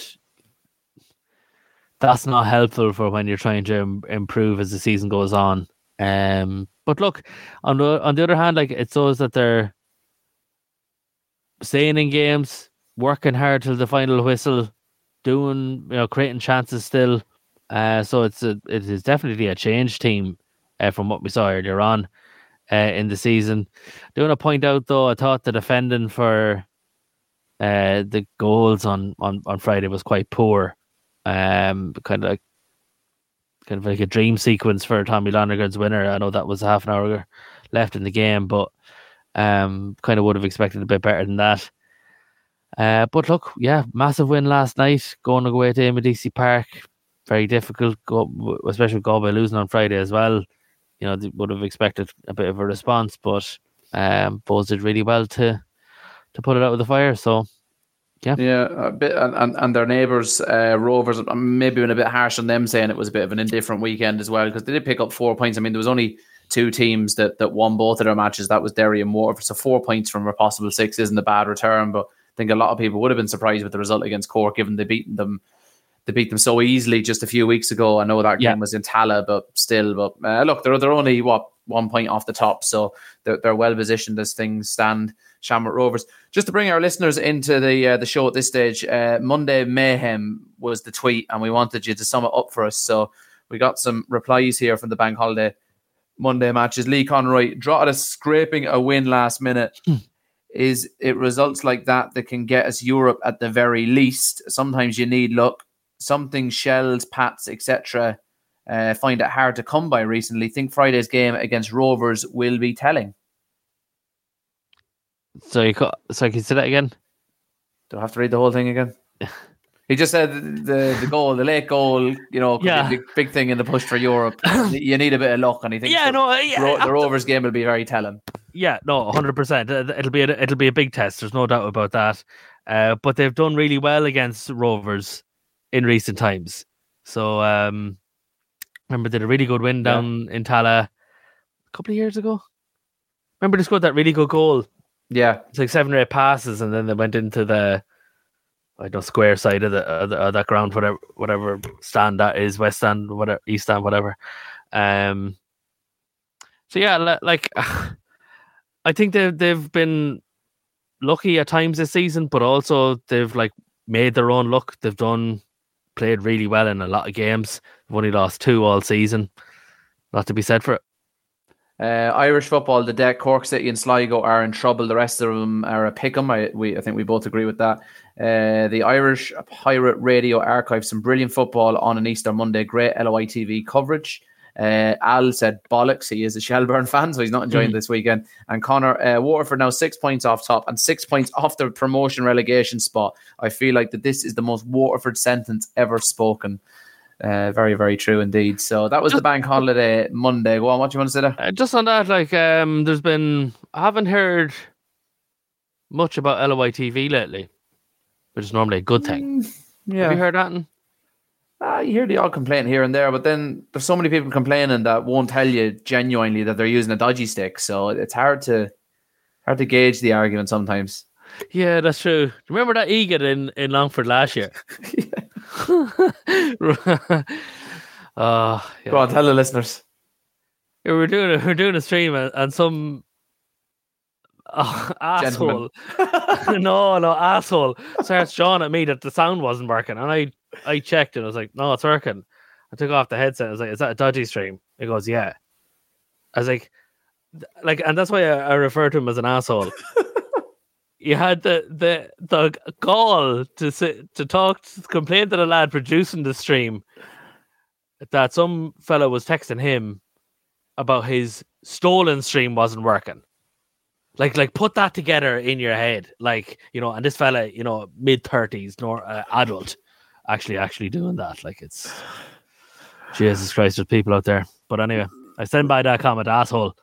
that's not helpful for when you're trying to im- improve as the season goes on. Um, but look, on the on the other hand, like it shows that they're staying in games, working hard till the final whistle, doing you know creating chances still. Uh, so it's a, it is definitely a change team uh, from what we saw earlier on uh, in the season. Do want to point out though, I thought the defending for uh, the goals on, on, on Friday was quite poor. Um, kind of like, kind of like a dream sequence for Tommy Lonergan's winner. I know that was half an hour left in the game, but um, kind of would have expected a bit better than that. Uh, but look, yeah, massive win last night. Going away to Amadisi Park, very difficult, go, especially with Galway losing on Friday as well. You know, they would have expected a bit of a response, but um, Bows did really well to to put it out of the fire. So yeah, yeah, a bit, and and, and their neighbours, uh, Rovers, maybe been a bit harsh on them, saying it was a bit of an indifferent weekend as well, because they did pick up four points. I mean, there was only two teams that, that won both of their matches. That was Derry and Waterford. So four points from a possible six isn't a bad return, but I think a lot of people would have been surprised with the result against Cork, given they beat them they beat them so easily just a few weeks ago. I know that game yeah. was in Tala, but still. But uh, look, they're they're only what one point off the top, so they're they're well positioned as things stand. Shamrock Rovers. Just to bring our listeners into the uh, the show at this stage, uh, Monday Mayhem was the tweet, and we wanted you to sum it up for us. So we got some replies here from the Bank Holiday Monday matches. Lee Conroy, Drogheda scraping a win last minute. Is it results like that that can get us Europe at the very least? Sometimes you need luck. Something Shells, Pats, et cetera uh, find it hard to come by recently. Think Friday's game against Rovers will be telling. So you got, so can you say that again? Do I have to read the whole thing again? He just said the the goal, the late goal, you know, could yeah. be a big, big thing in the push for Europe. You need a bit of luck, and he thinks yeah, the, no, yeah, Ro- the Rovers game will be very telling. Yeah, no, one hundred percent. It'll be a, it'll be a big test. There's no doubt about that. Uh, but they've done really well against Rovers in recent times. So um, remember, they did a really good win down yeah. in Tala a couple of years ago. Remember, they scored that really good goal. Yeah, it's like seven or eight passes, and then they went into the I don't know square side of the, of the of that ground, whatever whatever stand that is, west stand, whatever, east stand, whatever. Um. So yeah, like I think they they've been lucky at times this season, but also they've like made their own luck. They've done played really well in a lot of games. They've only lost two all season. Not to be said for it. Uh, Irish football, the deck, Cork City and Sligo are in trouble. The rest of them are a pick 'em. I, we, I think we both agree with that. Uh, the Irish Pirate Radio archives some brilliant football on an Easter Monday. Great L O I T V coverage. Uh, Al said bollocks. He is a Shelburne fan, so he's not enjoying mm. this weekend. And Connor, uh, Waterford now six points off top and six points off the promotion relegation spot. I feel like that this is the most Waterford sentence ever spoken. Uh, very, very true indeed. So that was just, the bank holiday Monday. Go on, what do you want to say there? Uh, just on that, like, um, there's been, I haven't heard much about L O I T V lately, which is normally a good thing. Mm, yeah. Have you heard that? Uh, you hear the odd complaint here and there, but then there's so many people complaining that won't tell you genuinely that they're using a dodgy stick. So it's hard to hard to gauge the argument sometimes. Yeah, that's true. Do you remember that Egan in, in Longford last year? uh, yeah. Go on, tell the listeners. Yeah, we're doing a, we're doing a stream and, and some oh, asshole, no, no asshole starts jawing at me that the sound wasn't working, and I I checked and I was like, no, it's working. I took off the headset. I was like, is that a dodgy stream? He goes, yeah. I was like, like, and that's why I, I refer to him as an asshole. You had the the the gall to sit, to talk, to complain to the lad producing the stream that some fella was texting him about his stolen stream wasn't working. Like, like put that together in your head, like, you know. And this fella, you know, mid thirties, nor uh, adult, actually, actually doing that. Like, it's Jesus Christ, there's people out there. But anyway, I send by that comment, asshole.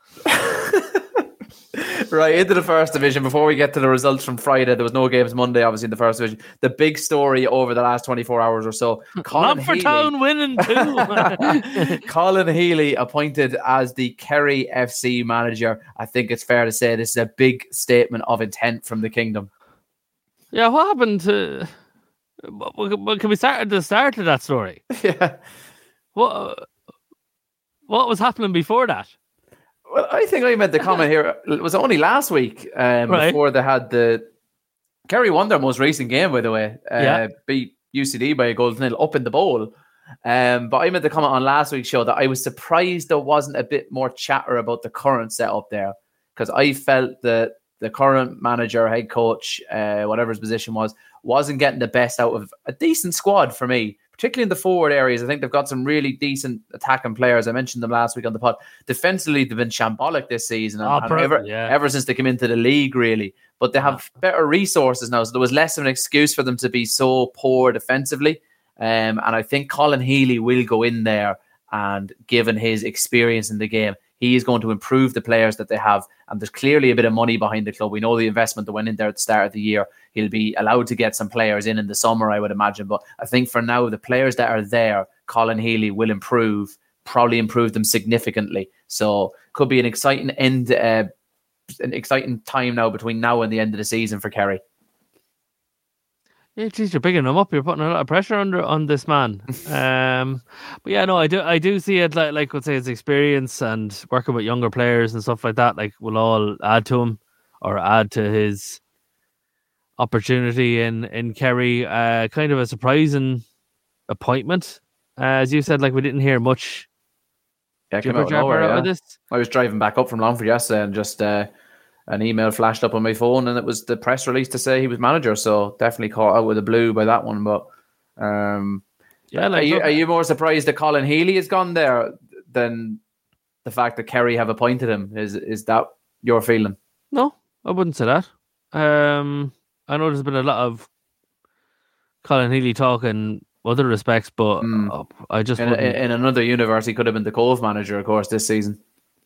Right, into the first division. Before we get to the results from Friday, there was no games Monday, obviously, in the first division. The big story over the last twenty-four hours or so. Colin Healy, Town winning too. Colin Healy appointed as the Kerry F C manager. I think it's fair to say this is a big statement of intent from the kingdom. Yeah, what happened to... Can we start at the start of that story? Yeah. What, what was happening before that? Well, I think I made the comment here. It was only last week um, right. before they had the... Kerry won their most recent game, by the way. Uh, yeah. Beat U C D by a goal to nil up in the bowl. Um, but I made the comment on last week's show that I was surprised there wasn't a bit more chatter about the current setup there. Because I felt that the current manager, head coach, uh, whatever his position was, wasn't getting the best out of a decent squad for me. Particularly in the forward areas. I think they've got some really decent attacking players. I mentioned them last week on the pod. Defensively, they've been shambolic this season. And, oh, and ever, yeah. ever since they came into the league, really. But they have yeah. better resources now. So there was less of an excuse for them to be so poor defensively. Um, and I think Colin Healy will go in there and, given his experience in the game, he is going to improve the players that they have. And there's clearly a bit of money behind the club. We know the investment that went in there at the start of the year. He'll be allowed to get some players in in the summer, I would imagine. But I think for now, the players that are there, Colin Healy will improve, probably improve them significantly. So could be an exciting end, uh, an exciting time now between now and the end of the season for Kerry. Yeah, geez, you're picking him up. You're putting a lot of pressure under on this man. um, but yeah, no, I do, I do see it like, like, let's say, his experience and working with younger players and stuff like that. Like, will all add to him or add to his opportunity in in Kerry. Uh, kind of a surprising appointment, uh, as you said. Like, we didn't hear much. Yeah, came out of nowhere, out yeah. of this. I was driving back up from Longford yesterday and just. Uh, An email flashed up on my phone, and it was the press release to say he was manager. So definitely caught out with the blue by that one. But um, yeah, like, are you look, are you more surprised that Colin Healy has gone there than the fact that Kerry have appointed him? Is is that your feeling? No, I wouldn't say that. Um, I know there's been a lot of Colin Healy talk in other respects, but mm. uh, I just in, in another universe he could have been the Cove manager, of course, this season.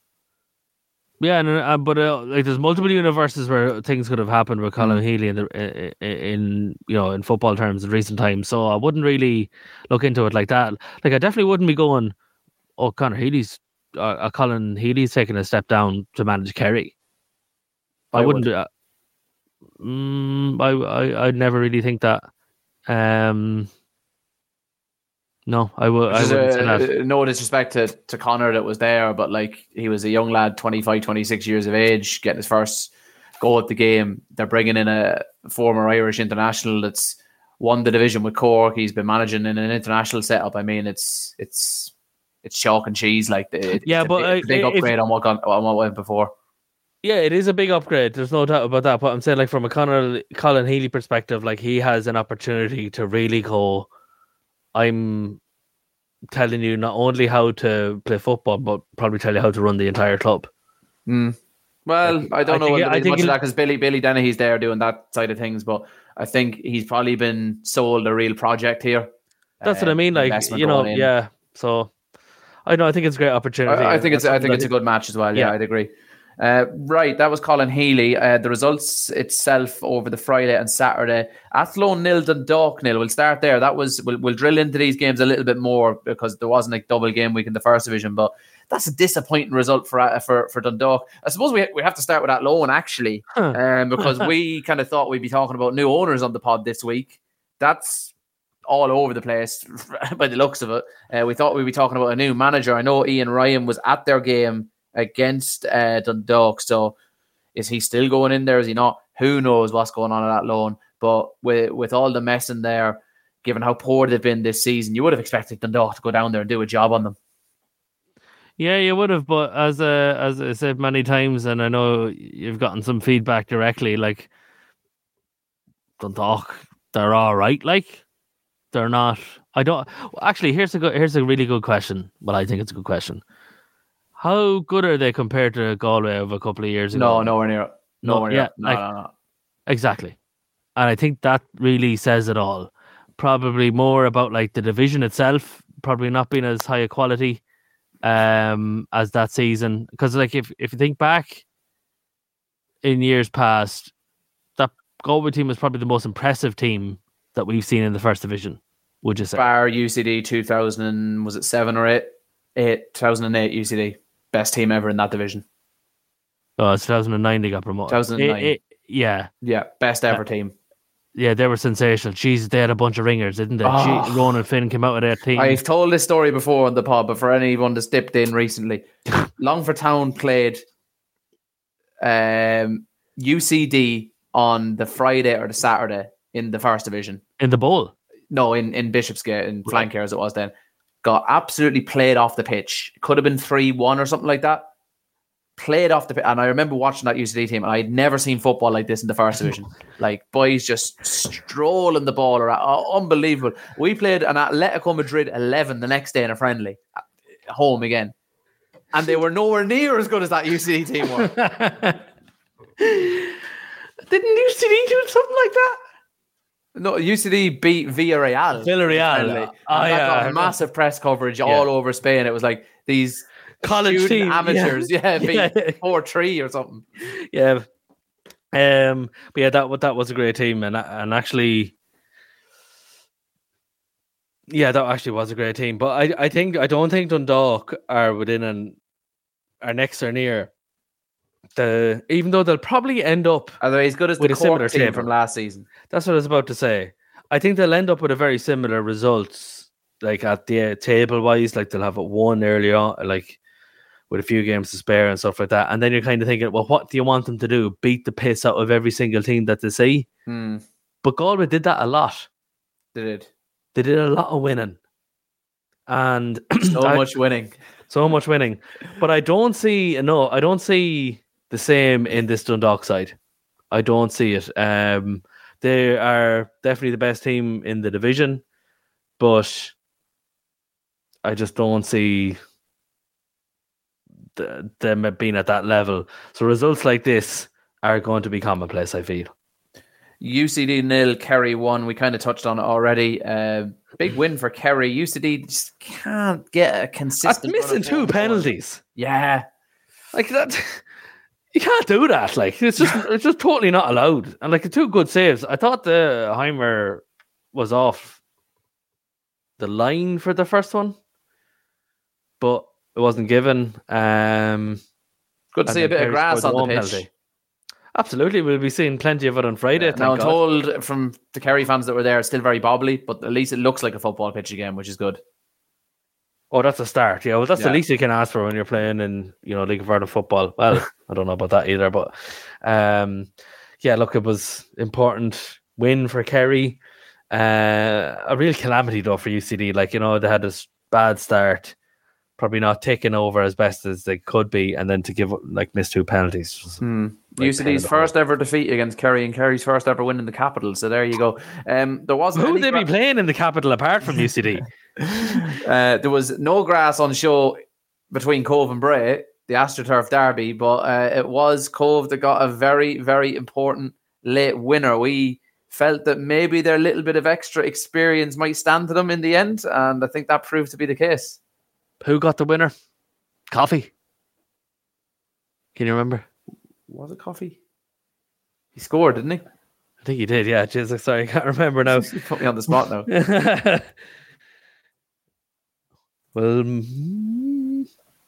Yeah, and, uh, but uh, like there's multiple universes where things could have happened with Colin mm. Healy in, the, in in you know in football terms in recent times. So I wouldn't really look into it like that. Like I definitely wouldn't be going, oh, Conor Healy's, uh, uh, Colin Healy's taking a step down to manage Kerry. I, I wouldn't. Would. Uh, mm, I I I'd never really think that. Um. No, I would. I wouldn't say that. No disrespect to, to Conor that was there, but like he was a young lad, twenty-five, twenty-six years of age, getting his first goal at the game. They're bringing in a former Irish international that's won the division with Cork. He's been managing in an international setup. I mean, it's it's it's chalk and cheese. Like it, yeah, it's but a big, uh, big upgrade if, on what gone, on what went before. Yeah, it is a big upgrade. There's no doubt about that. But I'm saying, like from a Conor, Colin Healy perspective, like he has an opportunity to really go. I'm telling you not only how to play football, but probably tell you how to run the entire club. Mm. Well, like, I don't know it, much of that because Billy Billy Dennehy's there doing that side of things, but I think he's probably been sold a real project here. That's uh, what I mean. Like you know, in. yeah. So I know. I think it's a great opportunity. I, I think it's. I think it's a good match as well. Yeah, yeah. I'd agree. Uh, right, that was Colin Healy. Uh, the results itself over the Friday and Saturday: Athlone nil, Dundalk nil. We'll start there. That was. We'll, we'll drill into these games a little bit more because there wasn't a double game week in the first division, but that's a disappointing result for uh, for for Dundalk. I suppose we we have to start with Athlone actually, huh. um, because we kind of thought we'd be talking about new owners on the pod this week. That's all over the place by the looks of it. Uh, we thought we'd be talking about a new manager. I know Ian Ryan was at their game against uh, Dundalk, so is he still going in there? Is he not? Who knows what's going on at that loan? But with with all the mess in there, given how poor they've been this season, you would have expected Dundalk to go down there and do a job on them. Yeah, you would have, but as uh, as I said many times, and I know you've gotten some feedback directly, like Dundalk, they're all right. Like they're not. I don't actually. Here's a good. Here's a really good question. Well, I think it's a good question. How good are they compared to Galway of a couple of years ago? No, nowhere near. Nowhere no, near. Yeah, no, like, no, no. Exactly. And I think that really says it all. Probably more about like the division itself, probably not being as high a quality um, as that season. Because like if, if you think back in years past, that Galway team was probably the most impressive team that we've seen in the first division, would you say? Bar U C D two thousand, was it seven or eight? eight, two thousand eight U C D. Best team ever in that division. Oh, it's two thousand nine they got promoted. two thousand nine. It, it, yeah. Yeah, best ever uh, team. Yeah, they were sensational. Jesus, they had a bunch of ringers, didn't they? Oh. Gee, Ronan Finn came out of their team. I've told this story before on the pod, but for anyone that's dipped in recently, Longford Town played um, U C D on the Friday or the Saturday in the first division. In the bowl? No, in, in Bishopsgate, in right. Flanker as it was then. Got absolutely played off the pitch. Could have been three one or something like that. Played off the pitch. And I remember watching that U C D team, and I'd never seen football like this in the first division. Like, boys just strolling the ball around. Oh, unbelievable. We played an Atletico Madrid eleven the next day in a friendly. Home again. And they were nowhere near as good as that U C D team were. Didn't U C D do something like that? No, U C D beat Villarreal. Villarreal. Oh, yeah. Got massive press coverage yeah. all over Spain. It was like these college student team, amateurs, yeah, yeah, yeah four three or something. Yeah, um, but yeah, that that was a great team, and and actually, yeah, that actually was a great team. But I, I think I don't think Dundalk are within an are next or near the. Even though they'll probably end up, are they as good as the with a similar Cork team table from last season? That's what I was about to say. I think they'll end up with a very similar results, like at the uh, table wise. Like they'll have it one early on, like with a few games to spare and stuff like that. And then you're kind of thinking, well, what do you want them to do? Beat the piss out of every single team that they see? Mm. But Galway did that a lot. They did. They did a lot of winning. And so I, much winning. So much winning. But I don't see, no, I don't see the same in this Dundalk side. I don't see it. Um, they are definitely the best team in the division, but I just don't see the, them being at that level. So results like this are going to be commonplace, I feel. U C D nil, Kerry one. We kind of touched on it already. Uh, big win for Kerry. U C D just can't get a consistent. That's missing two penalties. Forward. Yeah, like that. You can't do that. Like it's just it's just totally not allowed. And like the two good saves. I thought the Heimer was off the line for the first one, but it wasn't given. Um, Good to see a bit Kerry of grass on the pitch. Penalty. Absolutely, we'll be seeing plenty of it on Friday. Yeah, now I'm God. told from the Kerry fans that were there, it's still very bobbly, but at least it looks like a football pitch again, which is good. Oh, that's a start. Yeah, well, that's yeah. the least you can ask for when you're playing in, you know, League of Ireland football. Well, I don't know about that either, but um, yeah, look, it was important win for Kerry. Uh, a real calamity though for U C D. Like, you know, they had this bad start, probably not taking over as best as they could be, and then to give like miss two penalties. Hmm. U C D's first ever defeat against Kerry, and Kerry's first ever win in the capital. So there you go. Um, there wasn't who would they gra- be playing in the capital apart from U C D? uh, there was no grass on show between Cove and Bray, the AstroTurf derby, but uh, it was Cove that got a very, very important late winner. We felt that maybe their little bit of extra experience might stand to them in the end, and I think that proved to be the case. Who got the winner? Coffey. Can you remember? Was it Coffey? He scored, didn't he? I think he did, yeah. Jeez, sorry, I can't remember now. You put me on the spot now. Well, mm...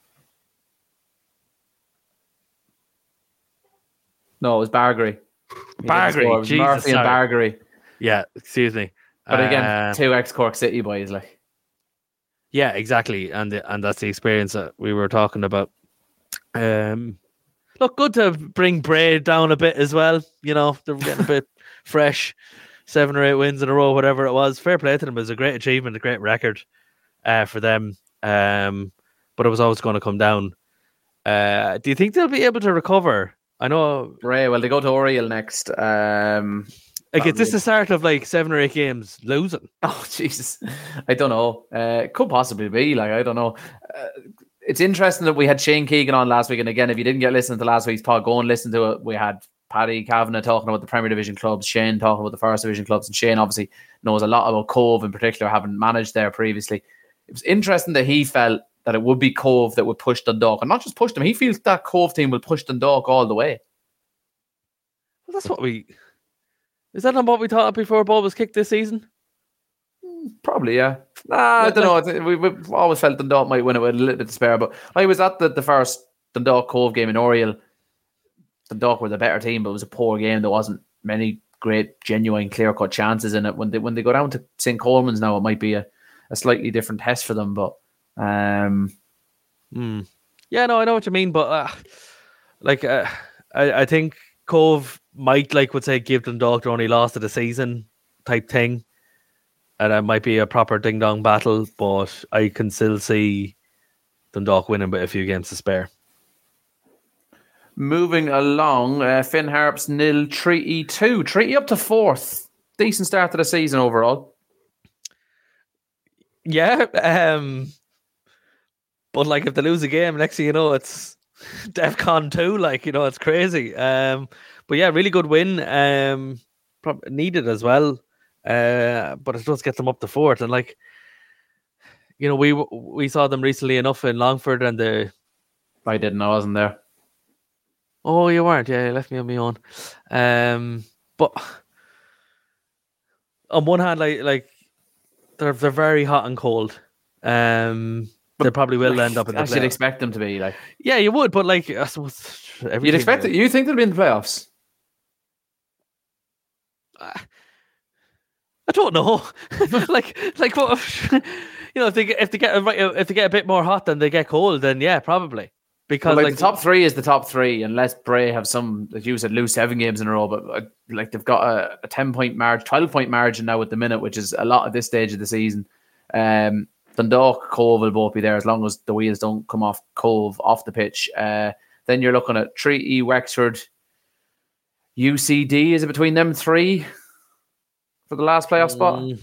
no, it was Bargery. Bargery, Jesus, Murphy sorry. and Bargery. Yeah, excuse me. But again, uh, two ex-Cork City boys, like. Yeah, exactly, and the, and that's the experience that we were talking about. Um, look, good to bring Bray down a bit as well. You know, they're getting a bit fresh, seven or eight wins in a row, whatever it was. Fair play to them. It was a great achievement, a great record uh, for them. Um, but it was always going to come down. Uh, do you think they'll be able to recover? I know Bray. Well, they go to Oriel next. Um, Like, is this the start of like seven or eight games losing? Oh, Jesus. I don't know. Uh, it could possibly be. Like, I don't know. Uh, it's interesting that we had Shane Keegan on last week. And again, if you didn't get listening to last week's pod, go and listen to it. We had Paddy Kavanagh talking about the Premier Division clubs, Shane talking about the First Division clubs. And Shane obviously knows a lot about Cove in particular, having managed there previously. It was interesting that he felt that it would be Cove that would push Dundalk. And not just push them. He feels that Cove team will push Dundalk all the way. Well, that's what we... Is that not what we thought before a ball was kicked this season? Probably, yeah. Nah, I don't know. We, we've always felt Dundalk might win it with a little bit of despair, but I was at the, the first Dundalk Cove game in Oriel. Dundalk were the better team, but it was a poor game. There wasn't many great, genuine, clear-cut chances in it. When they when they go down to Saint Coleman's now, it might be a, a slightly different test for them, but... Um, mm. Yeah, no, I know what you mean, but uh, like, uh, I, I think Cove might, like would say, give Dundalk their only loss of the season type thing. And it might be a proper ding-dong battle, but I can still see Dundalk winning by a few games to spare. Moving along, uh, Finn Harps nil, Treaty two. Treaty up to fourth. Decent start to the season overall. Yeah, um, but like if they lose a game, next thing you know, it's DEFCON two. Like, you know, it's crazy. Um, but yeah, really good win. Um, probably needed as well. Uh, but it does get them up to fourth. And like, you know, we we saw them recently enough in Longford, and they I didn't. I wasn't there. Oh, you weren't. Yeah, you left me on my own. Um, but on one hand, like like they're they're very hot and cold. Um, they probably will like, end up in the I should playoffs. expect them to be like. Yeah, you would, but like I suppose You'd expect it. You think they'll be in the playoffs? I don't know. like like what? You know, if they get, if they get a, if they get a bit more hot than they get cold, then yeah, probably. Because well, like, like the top three is the top three, unless Bray have some, as you said, lose seven games in a row. But uh, like they've got a, a ten point margin, twelve point margin now at the minute, which is a lot at this stage of the season. Um, Dundalk, Cove will both be there as long as the wheels don't come off Cove off the pitch. Uh, then you're looking at Treaty, Wexford, U C D. Is it between them three for the last playoff spot? Mm,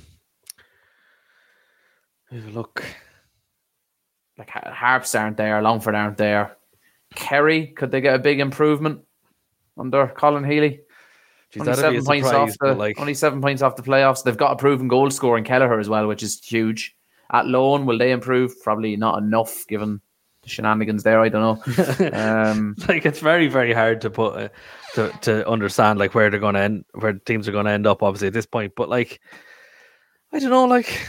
have a look. Like Harps aren't there, Longford aren't there. Kerry, could they get a big improvement under Colin Healy? Jeez, only that'd be seven a points surprise, off the but, like- only seven points off the playoffs. They've got a proven goal scorer in Kelleher as well, which is huge. At loan, will they improve? Probably not enough, given the shenanigans there. I don't know. Um, Like it's very very hard to put uh, to to understand like where they're going to end, where teams are going to end up. Obviously at this point, but like I don't know. Like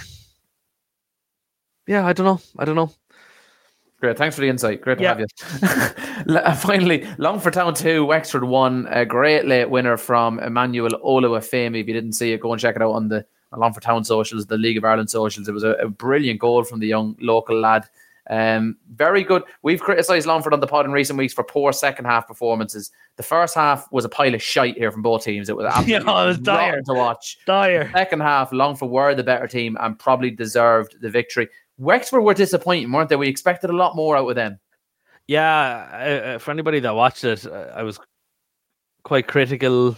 yeah, I don't know. I don't know. Great, thanks for the insight. Great to Yeah. have you. Finally, Longford Town two, Wexford one. A great late winner from Emmanuel Oluwafemi. If you didn't see it, go and check it out on the Longford Town socials, the League of Ireland socials. It was a, a brilliant goal from the young local lad. Um, very good. We've criticised Longford on the pod in recent weeks for poor second half performances. The first half was a pile of shite here from both teams. It was absolutely Yeah, it was dire. rotten to watch. Dire. Second half, Longford were the better team and probably deserved the victory. Wexford were disappointing, weren't they? We expected a lot more out of them. Yeah, uh, for anybody that watched it, uh, I was quite critical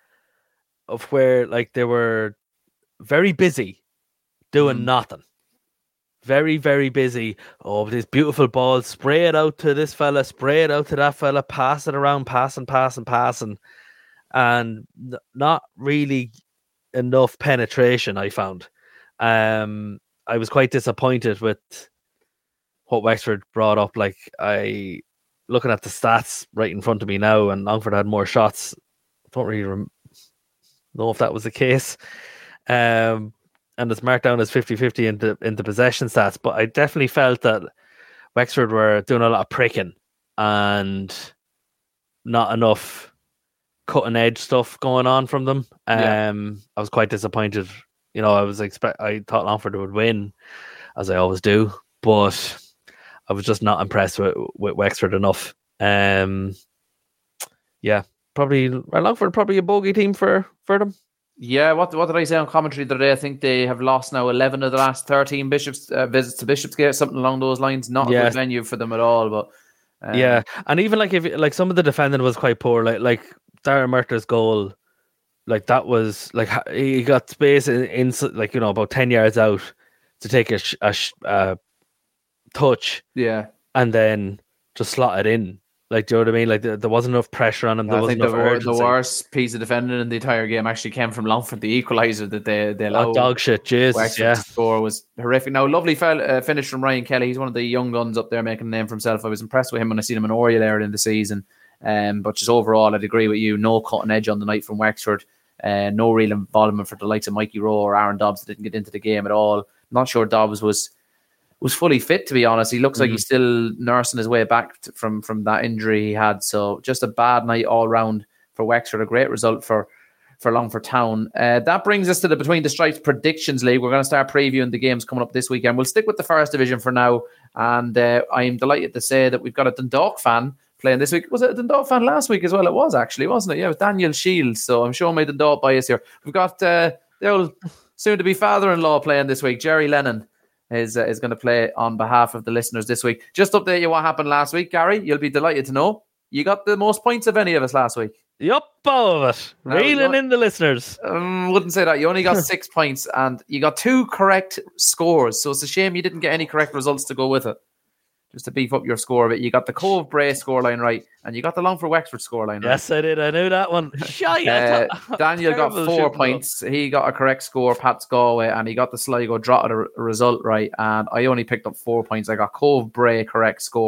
of where like they were very busy doing Mm. nothing. Very, very busy. Oh, this beautiful ball, spray it out to this fella, spray it out to that fella, pass it around, passing, passing, passing. And n- not really enough penetration, I found. Um, I was quite disappointed with what Wexford brought up. Like, I looking at the stats right in front of me now, and Longford had more shots. I don't really rem- know if that was the case. Um, and it's marked down as fifty-fifty into into possession stats, but I definitely felt that Wexford were doing a lot of pricking and not enough cutting edge stuff going on from them. Um, Yeah. I was quite disappointed. You know, I was expect I thought Longford would win, as I always do, but I was just not impressed with with Wexford enough. Um, yeah, probably well, Longford probably a bogey team for for them. Yeah, what what did I say on commentary the other day? I think they have lost now eleven of the last thirteen Bishops uh, visits to Bishopsgate, something along those lines. Not a Yeah. good venue for them at all, but um, Yeah, and even like if like some of the defending was quite poor, like like Darren Murtagh's goal, like that was like ha- he got space in, in like you know about ten yards out to take a, sh- a sh- uh, touch yeah. and then just slot it in. Like, do you know what I mean? Like there, there wasn't enough pressure on him. There I wasn't think the, enough wor- urgency. the worst piece of defending in the entire game actually came from Longford. The equaliser that they they Oh, allowed dog shit, Jesus, Wexford yeah. to score was horrific. Now, lovely fel- uh, finish from Ryan Kelly. He's one of the young guns up there making a name for himself. I was impressed with him when I seen him in Oriel earlier in the season. Um, but just overall, I'd agree with you. No cutting edge on the night from Wexford. Uh, no real involvement for the likes of Mikey Rowe or Aaron Dobbs that didn't get into the game at all. Not sure Dobbs was was fully fit, to be honest. He looks like Mhm. he's still nursing his way back t- from, from that injury he had. So just a bad night all round for Wexford. A great result for, for Longford Town. Uh, that brings us to the Between the Stripes Predictions League. We're going to start previewing the games coming up this weekend. We'll stick with the first division for now. And uh, I'm delighted to say that we've got a Dundalk fan playing this week. Was it a Dundalk fan last week as well? It was actually, wasn't it? Yeah, it was Daniel Shields. So I'm showing my Dundalk bias here. We've got uh, the old soon-to-be father-in-law playing this week, Jerry Lennon. Is, uh, is going to play on behalf of the listeners this week. Just update you what happened last week, Gary. You'll be delighted to know you got the most points of any of us last week. Yup, all of it. No, Reeling no. in the listeners. Um, wouldn't say that. You only got six points and you got two correct scores. So it's a shame you didn't get any correct results to go with it. Just to beef up your score a bit. You got the Cove Bray scoreline right and you got the Longford Wexford scoreline right. Yes, I did. I knew that one. Shite, I Uh, thought- Daniel got terrible four shooting points. He got a correct score. Pat's Galway, and he got the Sligo Drogheda a result right. And I only picked up four points. I got Cove Bray correct score,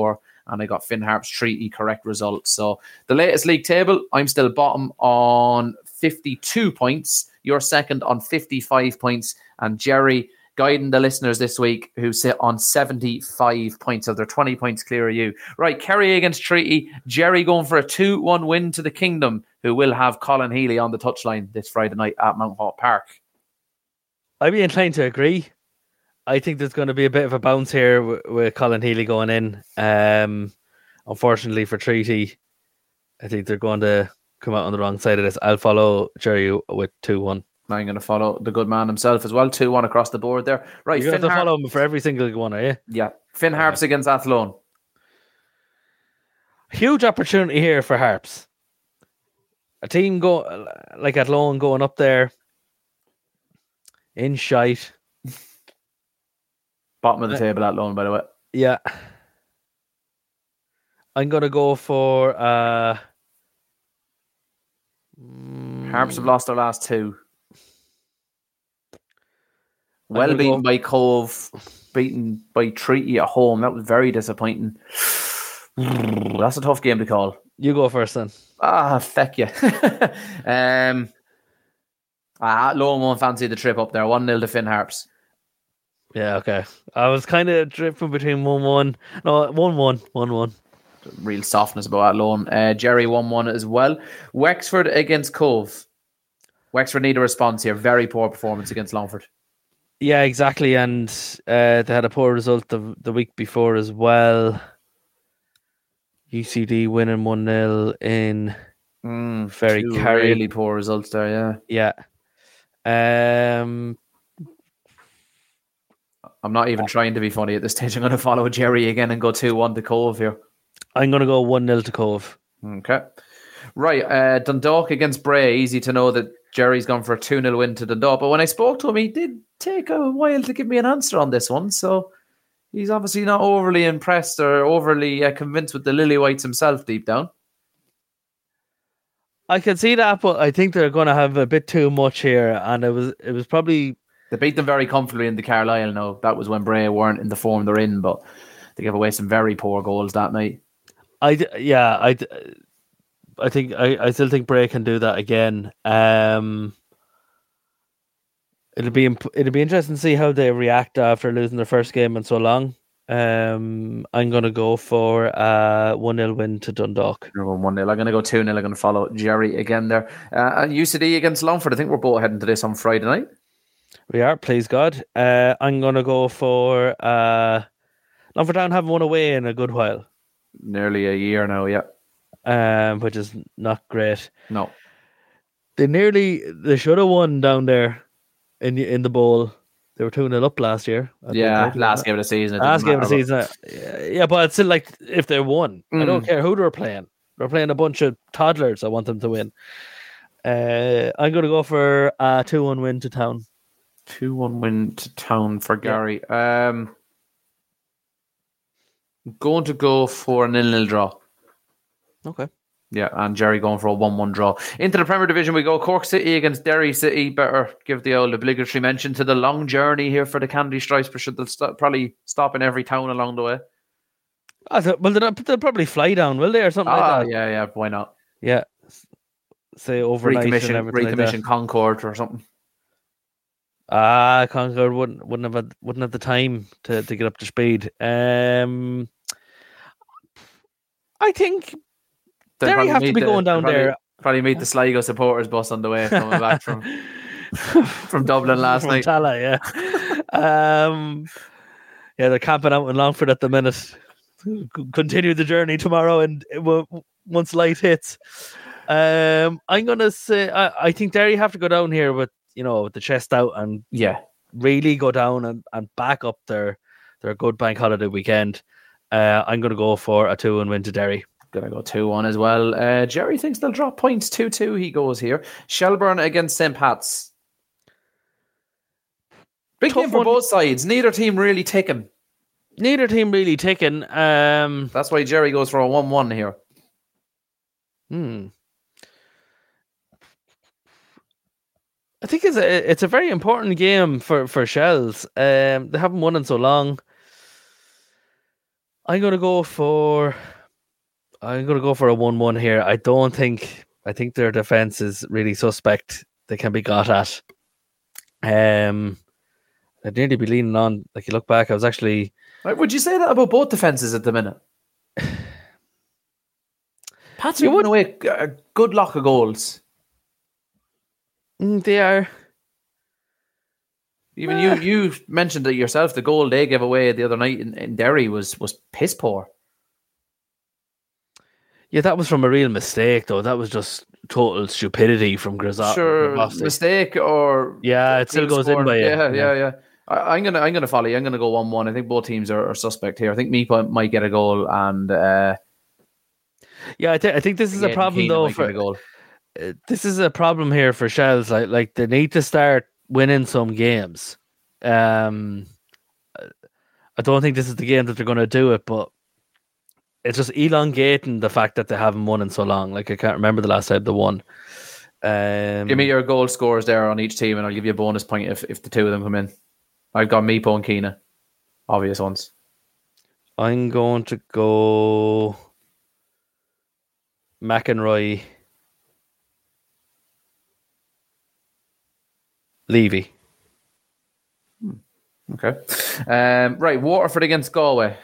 and I got Finn Harps Treaty correct result. So the latest league table, I'm still bottom on fifty-two points. You're second on fifty-five points, and Jerry guiding the listeners this week who sit on seventy-five points. So they're twenty points clear of you. Right, Kerry against Treaty. Jerry going for a two one win to the Kingdom, who will have Colin Healy on the touchline this Friday night at Mount Hawk Park. I'd be inclined to agree. I think there's going to be a bit of a bounce here with, with Colin Healy going in. Um, unfortunately for Treaty, I think they're going to come out on the wrong side of this. I'll follow Jerry with two one. I'm going to follow the good man himself as well. two one across the board there. Right, You're going Finn to Har- follow him for every single one, are you? Yeah. Finn Harps okay. against Athlone. Huge opportunity here for Harps. A team go like Athlone going up there in shite. Bottom of the table Athlone, by the way. Yeah. I'm going to go for... Uh, Harps have lost their last two. Well beaten go. by Cove, beaten by Treaty at home. That was very disappointing. That's a tough game to call. You go first then. Ah, feck you. um, ah, Athlone won't fancy the trip up there. one nil to Finn Harps. Yeah, okay. I was kind of dripping between one one. No, one one. one one. Real softness about Athlone. Uh, Jerry one one as well. Wexford against Cove. Wexford need a response here. Very poor performance against Longford. Yeah, exactly. And uh, they had a poor result the, the week before as well. U C D winning one nil in mm, very carry. Really poor results there, yeah. Yeah. Um, I'm not even trying to be funny at this stage. I'm going to follow Jerry again and go two one to Cove here. I'm going to go one nil to Cove. Okay. Right. Uh, Dundalk against Bray. Easy to know that Jerry's gone for a two nil win to Dundalk. But when I spoke to him, he did take a while to give me an answer on this one. So he's obviously not overly impressed or overly uh, convinced with the Lily Whites himself deep down. I can see that, but I think they're going to have a bit too much here. And it was it was probably... They beat them very comfortably in the Carlisle. No, that was when Bray weren't in the form they're in, but they gave away some very poor goals that night. I, yeah, I... I think I, I still think Bray can do that again. Um, it'll be imp- it'll be interesting to see how they react after losing their first game in so long. Um, I'm gonna go for a one nil win to Dundalk. You're going one nil. I'm gonna go two nil. I'm gonna follow Jerry again there. Uh, and U C D against Longford. I think we're both heading to this on Friday night. We are, please God. Uh, I'm gonna go for uh, Longford Town haven't won away in a good while. Nearly a year now, yeah. Um, which is not great. No, they nearly they should have won down there in the in the bowl. They were two nil up last year. Yeah, last game of the season. Last game of the season. Yeah, but it's still like if they won, mm. I don't care who they're playing. They're playing a bunch of toddlers. I want them to win. Uh, I'm going to go for a two one win to Town. two one win to Town for Gary. Yeah. Um, I'm going to go for a nil nil draw. Okay. Yeah, and Jerry going for a one one draw. Into the Premier Division we go. Cork City against Derry City. Better give the old obligatory mention to the long journey here for the Candy Stripes, but should they'll st- probably stop in every town along the way. I thought, well, they'll, they'll probably fly down, will they, or something ah, like that? Yeah, yeah, why not? Yeah. Say overnight recommission, and everything recommission like Concord or something. Ah, Concord wouldn't wouldn't have wouldn't have the time to, to get up to speed. Um, I think They'll Derry have to be the, going down probably, there. Probably meet the Sligo supporters bus on the way coming back from from Dublin last from night. Tala, yeah. um, yeah, they're camping out in Longford at the minute. Continue the journey tomorrow, and once light hits, um, I'm gonna say I, I think Derry have to go down here with you know with the chest out and yeah, really go down and, and back up their their good bank holiday weekend. Uh, I'm gonna go for a two one win to Derry. Gonna go two one as well. Uh, Jerry thinks they'll drop points two two. He goes here. Shelbourne against Saint Pat's. Big Tough game for one. both sides. Neither team really ticking. Neither team really ticking. Um, That's why Jerry goes for a one one here. Hmm. I think it's a it's a very important game for, for Shells. Um, they haven't won in so long. I'm gonna go for. I'm gonna go for a one-one here. I don't think. I think their defense is really suspect. They can be got at. Um, I'd nearly be leaning on. Like you look back, I was actually. Right, would you say that about both defenses at the minute? Pats are You giving would- away a good lot of goals. Mm, They are. Even Ah. you, you mentioned it yourself. The goal they gave away the other night in, in Derry was was piss poor. Yeah, that was from a real mistake, though. That was just total stupidity from Grisot. Sure, mistake or Yeah, it still team goes in scoring. by you. Yeah, yeah, Yeah. yeah. I, I'm gonna I'm gonna follow you. I'm gonna go one one. I think both teams are, are suspect here. I think Meepo might get a goal, and uh, Yeah, I, th- I think this is a Aidan problem Keane though. might For get a goal. uh, this is a problem here for Shells. Like, like they need to start winning some games. Um, I don't think this is the game that they're going to do it, but it's just elongating the fact that they haven't won in so long. Like I can't remember the last time they won. Um, Give me your goal scores there on each team, and I'll give you a bonus point if, if the two of them come in. I've got Meepo and Keena, obvious ones. I'm going to go McEnroy, Levy. Okay. Um, right, Waterford against Galway.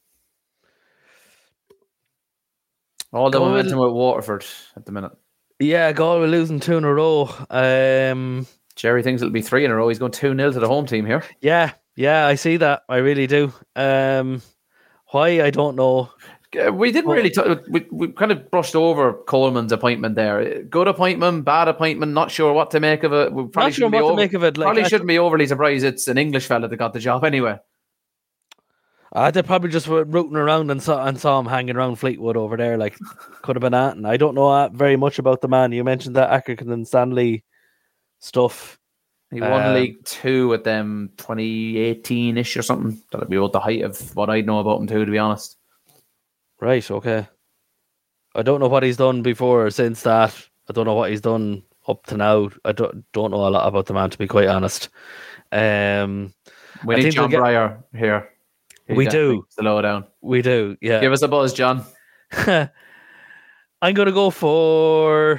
All the Galway- momentum with Waterford at the minute. Yeah, Galway losing two in a row. Um, Jerry thinks it'll be three in a row. He's going two nil to the home team here. yeah, yeah, I see that. I really do. Um, why I don't know. Uh, We didn't Well- really. T- we we kind of brushed over Coleman's appointment there. Good appointment, bad appointment. Not sure what to make of it. We probably Not sure shouldn't be what to over- make of it. Like, probably I- shouldn't be overly surprised. It's an English fella that got the job anyway. Uh, they probably just were rooting around and saw and saw him hanging around Fleetwood over there. Like, could have been at. And I don't know uh, very much about the man. You mentioned that Atkinson and Stanley stuff. He won Um, League Two with them twenty eighteen ish or something. That'd be about the height of what I know about him too, to be honest. Right, okay. I don't know what he's done before or since that. I don't know what he's done up to now. I don't don't know a lot about the man, to be quite honest. Um, We I need think John they'll get- Breyer here. He's We definitely do. the lowdown. we do, yeah. Give us a buzz, John. I'm going to go for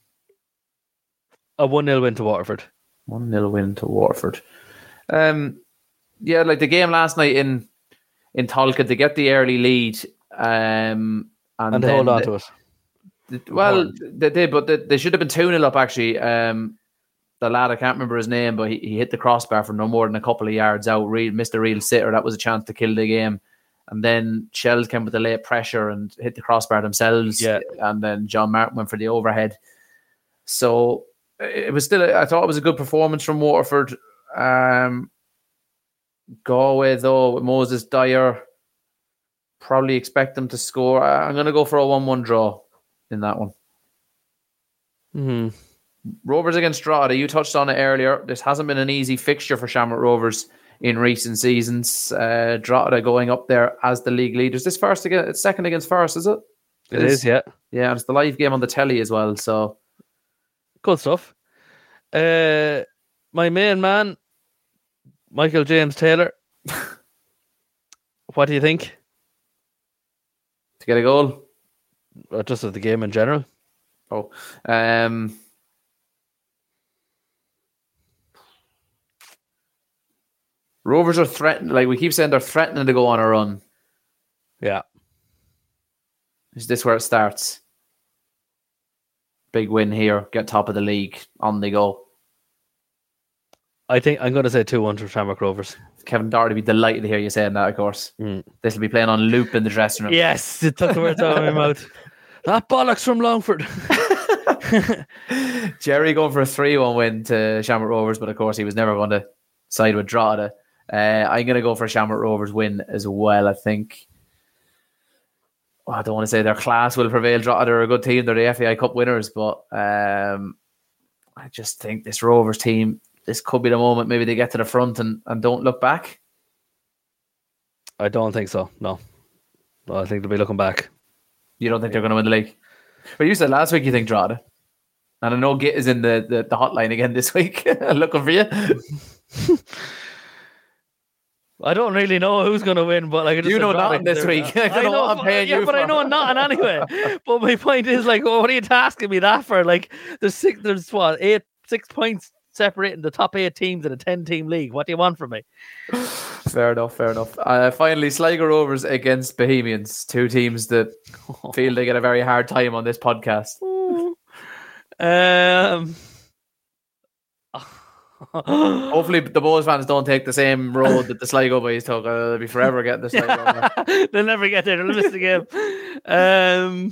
a one nil win to Waterford. One nil win to Waterford. Um, yeah, like the game last night in in Tolka, they get the early lead, um, and, And they then hold on the- to it. the- well, they did, but they, they should have been two nil up actually. Um, the lad, I can't remember his name, but he, he hit the crossbar from no more than a couple of yards out. Real, missed a real sitter. That was a chance to kill the game. And then Shells came with the late pressure and hit the crossbar themselves. Yeah. And then John Martin went for the overhead. So it was still, I thought it was a good performance from Waterford. Um, Galway, though, with Moses Dyer, probably expect them to score. I- I'm going to go for a one one draw in that one. Mm-hmm. Rovers against Drogheda, you touched on it earlier. This hasn't been an easy fixture for Shamrock Rovers in recent seasons. Uh, Drogheda going up there as the league leaders. This first against, it's second against first, is it? It is, yeah. Yeah, and it's the live game on the telly as well. So Good stuff. Uh, my main man, Michael James Taylor. What do you think? to get a goal. Or just of the game in general? Oh, um, Rovers are threatening. Like we keep saying, they're threatening to go on a run. Yeah. Is this where it starts? Big win here. Get top of the league. On they go. I think I'm going to say two one for Shamrock Rovers. Kevin Doherty would be delighted to hear you saying that, of course. Mm. This will be playing on loop in the dressing room. Yes, it took the words out of my mouth. That bollocks from Longford. Jerry going for a three one win to Shamrock Rovers, but of course he was never going to side with Drogheda. Uh, I'm going to go for a Shamrock Rovers win as well, I think. Oh, I don't want to say their class will prevail. Drogheda are a good team. They're the F A I Cup winners, but um, I just think this Rovers team, this could be the moment maybe they get to the front and, and don't look back. I don't think so, no. No, I think they'll be looking back. You don't think they're going to win the league? But you said last week you think Drogheda. And I know Git is in the, the, the hotline again this week looking for you. I don't really know who's going to win, but like I just you know nothing this week. I don't I know, know what I'm paying yeah, you but for. I know nothing anyway. But my point is, like, well, what are you asking me that for? Like, there's six, there's what eight, six points separating the top eight teams in a ten-team league. What do you want from me? Fair enough, fair enough. Uh, finally, Sligo Rovers against Bohemians, two teams that feel they get a very hard time on this podcast. Um. Hopefully, the Bohs fans don't take the same road that the Sligo boys took. Uh, they'll be forever getting the Sligo. They'll never get there. They'll miss the game. Um.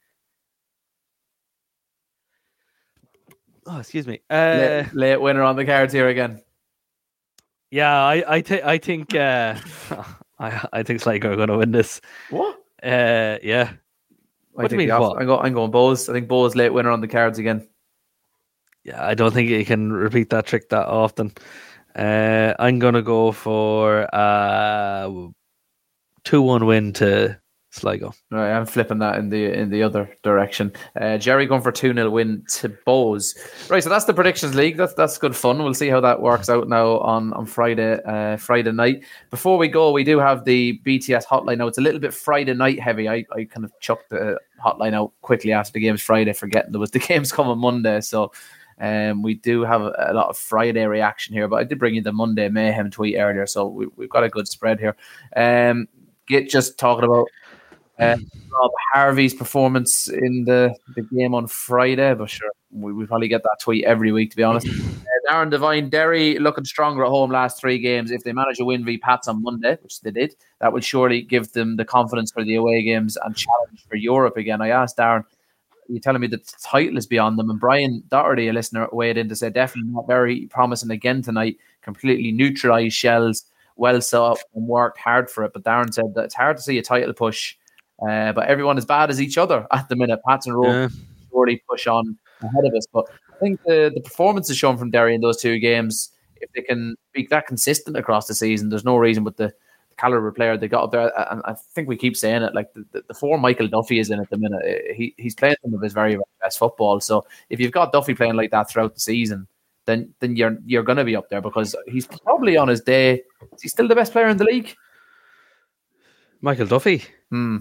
Oh, excuse me. Uh, late, late winner on the cards here again. Yeah, I, I think, I think, uh, I, I think Sligo are going to win this. What? Uh, yeah. I What do you mean? What? I'm, go, I'm going Bohs. I think Bohs late winner on the cards again. Yeah, I don't think you can repeat that trick that often. Uh, I'm going to go for a two one win to Sligo. Right, I'm flipping that in the in the other direction. Uh, Jerry going for two nil win to Bohs. Right, so that's the predictions league. That's that's good fun. We'll see how that works out now on on Friday uh, Friday night. Before we go, we do have the B T S hotline. Now it's a little bit Friday night heavy. I, I kind of chucked the hotline out quickly after the game's Friday, forgetting there was the games coming Monday. So um, we do have a, a lot of Friday reaction here. But I did bring you the Monday Mayhem tweet earlier, so we, we've got a good spread here. Um, get just talking about. Uh, Rob Harvey's performance in the, the game on Friday, but sure, we, we probably get that tweet every week, to be honest. Uh, Darren Devine, Derry looking stronger at home last three games. If they manage a win v Pats on Monday, which they did, that will surely give them the confidence for the away games and challenge for Europe again. I asked Darren, you're telling me that the title is beyond them, and Brian Doherty, a listener, weighed in to say definitely not very promising again tonight, completely neutralised Shells, well set up and worked hard for it. But Darren said that it's hard to see a title push. Uh, but everyone as bad as each other at the minute. Pats and Rovers yeah. surely push on ahead of us. But I think the, the performances shown from Derry in those two games, if they can be that consistent across the season, there's no reason with the, the caliber player they got up there. And I think we keep saying it, like the, the, the four Michael Duffy is in at the minute. He he's playing some of his very, very best football. So if you've got Duffy playing like that throughout the season, then then you're you're going to be up there because he's probably on his day. Is he still the best player in the league? Michael Duffy. Hmm.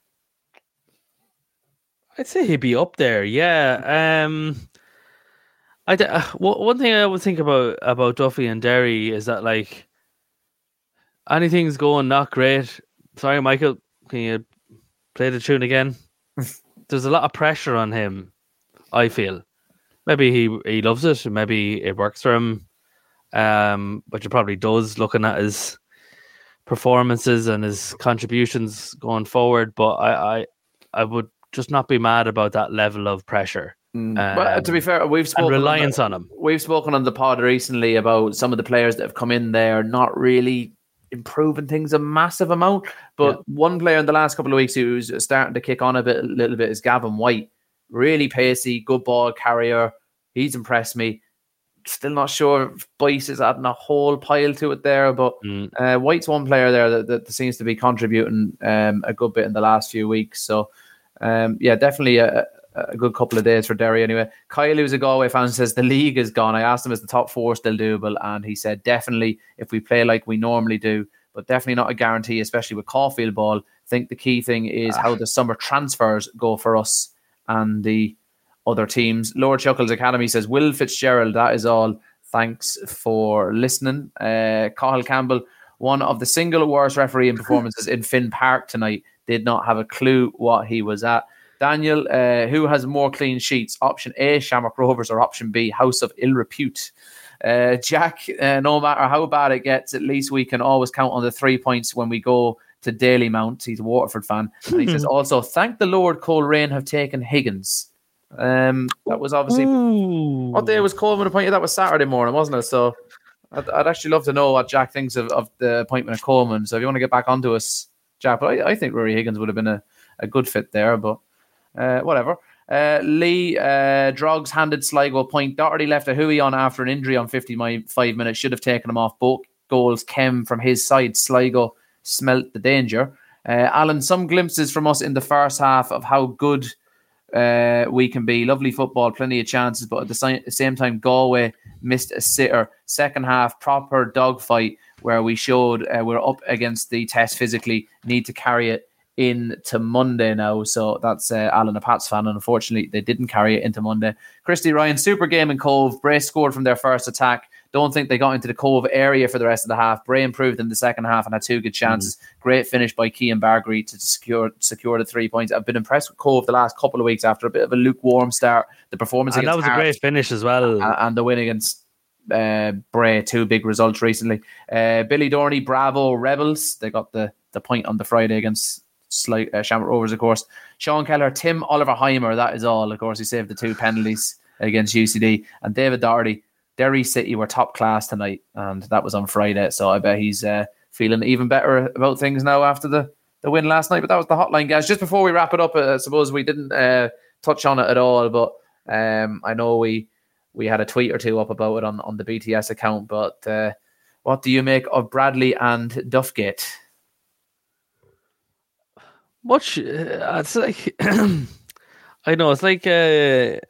I'd say he'd be up there, yeah. Um, I uh, one thing I would think about about Duffy and Derry is that like anything's going not great. Sorry, Michael, can you play the tune again? There's a lot of pressure on him. I feel maybe he he loves it, maybe it works for him, um, but it probably does looking at his performances and his contributions going forward. But I I, I would. just not be mad about that level of pressure. Mm. Um, but to be fair, we've spoken reliance on, the, on him. We've spoken on the pod recently about some of the players that have come in there not really improving things a massive amount. But yeah. one player in the last couple of weeks who's starting to kick on a bit, a little bit, is Gavin White. Really pacey, good ball carrier. He's impressed me. Still not sure if Boyce is adding a whole pile to it there, but mm. uh, White's one player there that, that seems to be contributing um, a good bit in the last few weeks. So. Um, yeah, definitely a, a good couple of days for Derry anyway. Kyle, who's a Galway fan, says the league is gone. I asked him, is the top four still doable? And he said, definitely, if we play like we normally do, but definitely not a guarantee, especially with Caulfield ball. I think the key thing is ah. how the summer transfers go for us and the other teams. Lord Chuckles Academy says, Will Fitzgerald, that is all. Thanks for listening. Uh, Cathal Campbell, one of the single worst refereeing performances in Finn Park tonight. Did not have a clue what he was at. Daniel, uh, who has more clean sheets? Option A, Shamrock Rovers, or option B, House of Ill Repute? Uh, Jack, uh, no matter how bad it gets, at least we can always count on the three points when we go to Dalymount. He's a Waterford fan. And he says, also, thank the Lord Coleraine have taken Higgins. Um, that was obviously... Ooh. What day was Coleman appointed? That was Saturday morning, wasn't it? So I'd, I'd actually love to know what Jack thinks of, of the appointment of Coleman. So if you want to get back onto us, Jack, but I, I think Rory Higgins would have been a, a good fit there, but uh, whatever. Uh, Lee uh, Drogs handed Sligo a point. Doherty left a hooey on after an injury on fifty-five minutes. Should have taken him off. Both goals came from his side. Sligo smelt the danger. Uh, Alan, some glimpses from us in the first half of how good uh, we can be. Lovely football, plenty of chances, but at the same time, Galway missed a sitter. Second half, proper dogfight. where we showed uh, we're up against the test physically, need to carry it into Monday now. So that's uh, Alan, a Pats fan, and unfortunately they didn't carry it into Monday. Christy Ryan, super game in Cove. Bray scored from their first attack. Don't think they got into the Cove area for the rest of the half. Bray improved in the second half and had two good chances. Mm. Great finish by Cian Bargary to secure secure the three points. I've been impressed with Cove the last couple of weeks after a bit of a lukewarm start. The performance and against that was Hearts, a great finish as well. and, and the win against uh, Bray, two big results recently. Uh, Billy Dorney, bravo Rebels. They got the, the point on the Friday against Slight, uh, Shamrock Rovers, of course. Sean Keller, Tim Oliver Heimer, that is all. Of course, he saved the two penalties against U C D. And David Doherty, Derry City were top class tonight, and that was on Friday. So I bet he's uh, feeling even better about things now after the, the win last night. But that was the hotline, guys. Just before we wrap it up, uh, I suppose we didn't uh, touch on it at all, but um, I know we we had a tweet or two up about it on, on the B T S account. But uh, what do you make of Bradley and Duffgate? Much, uh, it's like I know it's like uh,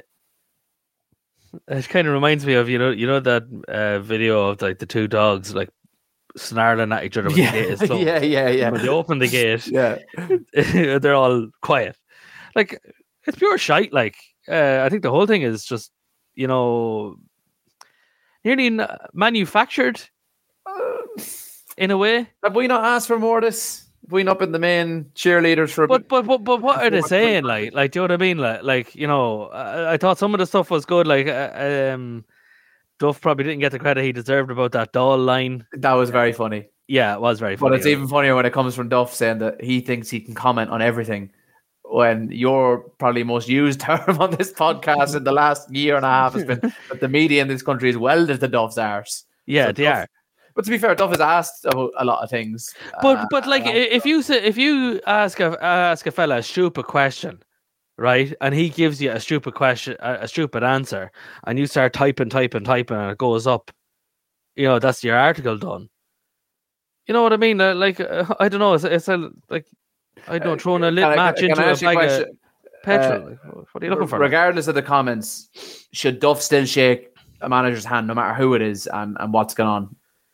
it kind of reminds me of you know you know that uh, video of like the two dogs like snarling at each other when yeah. the gate is closed. yeah, yeah, yeah. When they open the gate, yeah, they're all quiet. Like it's pure shite. Like uh, I think the whole thing is just you know nearly manufactured uh, in a way. Have we not asked for more of this? Have we not been the main cheerleaders for? But but but, but what are they saying? Like like do you know what I mean? Like like you know, I, I thought some of the stuff was good. Like uh, um, Duff probably didn't get the credit he deserved about that doll line. That was very funny. Yeah, it was very funny. But it's even funnier when it comes from Duff saying that he thinks he can comment on everything, when your probably most used term on this podcast in the last year and a half has been that the media in this country is welded to Duff's arse. Yeah, so they Duff, are. But to be fair, Duff has asked about a lot of things. But uh, but like uh, if you say, if you ask a ask a fella a stupid question, right, and he gives you a stupid question, a, a stupid answer, and you start typing, typing, typing, and it goes up, you know that's your article done. You know what I mean? Uh, like uh, I don't know. It's, it's a like I don't throw in a lit can match I, can into I it ask you a like question? a petrol. Uh, like, what are you looking for? Regardless of the comments, should Duff still shake a manager's hand, no matter who it is and, and what's going on?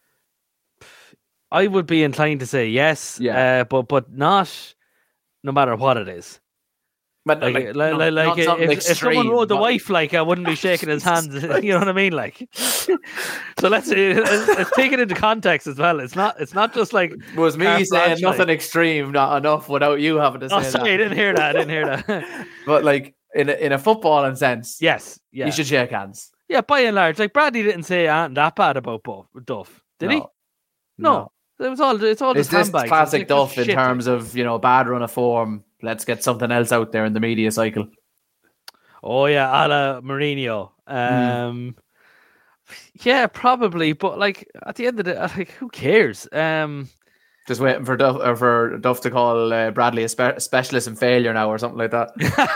I would be inclined to say yes, yeah, uh, but but not no matter what it is. But like, like, like, not, like not if, if someone wrote the but... wife, like I wouldn't be shaking his hand. You know what I mean? Like, so let's, let's let's take it into context as well. It's not it's not just like it was me saying nothing like... extreme, not enough, without you having to say. Oh, sorry, that. I didn't hear that. I didn't hear that. But like in a, in a footballing sense, yes, yeah, you should shake hands. Yeah, by and large, like Bradley didn't say anything that bad about Duff, did no. he? No. no. It was all. It's all. Is this handbags. classic like Duff in shit. terms of you know bad run of form? Let's get something else out there in the media cycle. Oh yeah, a la Mourinho. Um, mm. Yeah, probably. But like at the end of the day, like who cares? Um, just waiting for Duff or for Duff to call uh, Bradley a spe- specialist in failure now or something like that.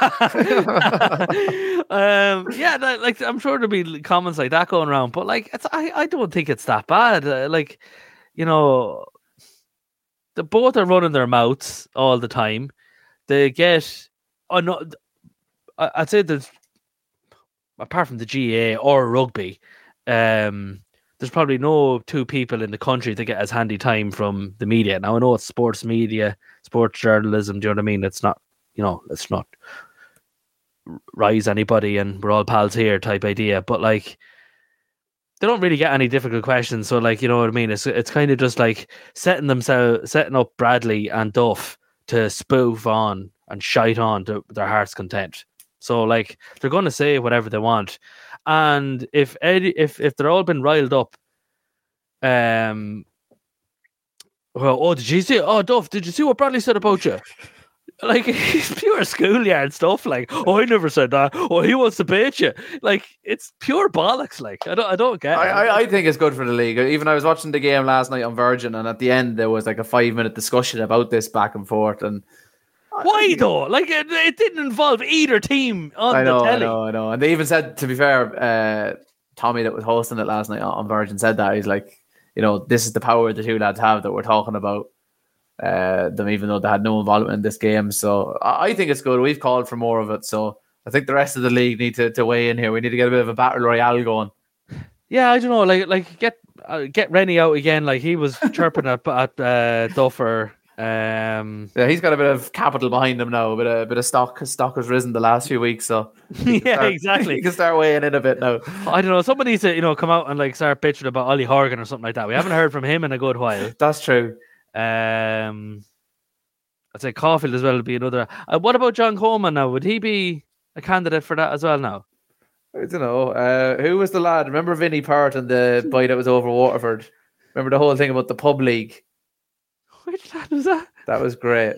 um, yeah, like I'm sure there'll be comments like that going around. But like, it's I, I don't think it's that bad. Uh, like. You know, the both are running their mouths all the time. They get, oh no, I'd say that apart from the G A A or rugby, um, there's probably no two people in the country that get as handy time from the media. Now I know it's sports media, sports journalism. Do you know what I mean? It's not, you know, let's not rise anybody and we're all pals here type idea. But like. They don't really get any difficult questions, so like you know what I mean. It's it's kind of just like setting themselves, setting up Bradley and Duff to spoof on and shite on to their heart's content. So like they're going to say whatever they want, and if Eddie, if if they're all been riled up, um, well, oh, did you see? Oh, Duff, did you see what Bradley said about you? Like, it's pure schoolyard stuff. Like, oh, I never said that. Oh, he wants to bait you. Like, it's pure bollocks. Like, I don't, I don't get it. I, I, I think it's good for the league. Even I was watching the game last night on Virgin, and at the end there was like a five minute discussion about this back and forth. And why though? Like, it, it didn't involve either team on I know, the telly. I know, I know. And they even said, to be fair, uh, Tommy that was hosting it last night on Virgin said that he's like, you know, this is the power the two lads have that we're talking about. Uh, them, even though they had no involvement in this game. So I think it's good. We've called for more of it. So I think the rest of the league need to, to weigh in here. We need to get a bit of a battle royale going. Yeah, I don't know. Like, like get uh, get Rennie out again. Like he was chirping at, at uh, Duffer. Um, yeah, he's got a bit of capital behind him now. A bit of, a bit of stock. Stock has risen the last few weeks, so yeah, start, exactly. He can start weighing in a bit now. I don't know. Somebody needs to, you know, come out and like start bitching about Ollie Horgan or something like that. We haven't heard from him in a good while. That's true. Um, I'd say Caulfield as well would be another. Uh, what about John Coleman now? Would he be a candidate for that as well now? I don't know. Uh, who was the lad? Remember Vinnie Part and the boy that was over Waterford? Remember the whole thing about the pub league? Which lad was that? That was great.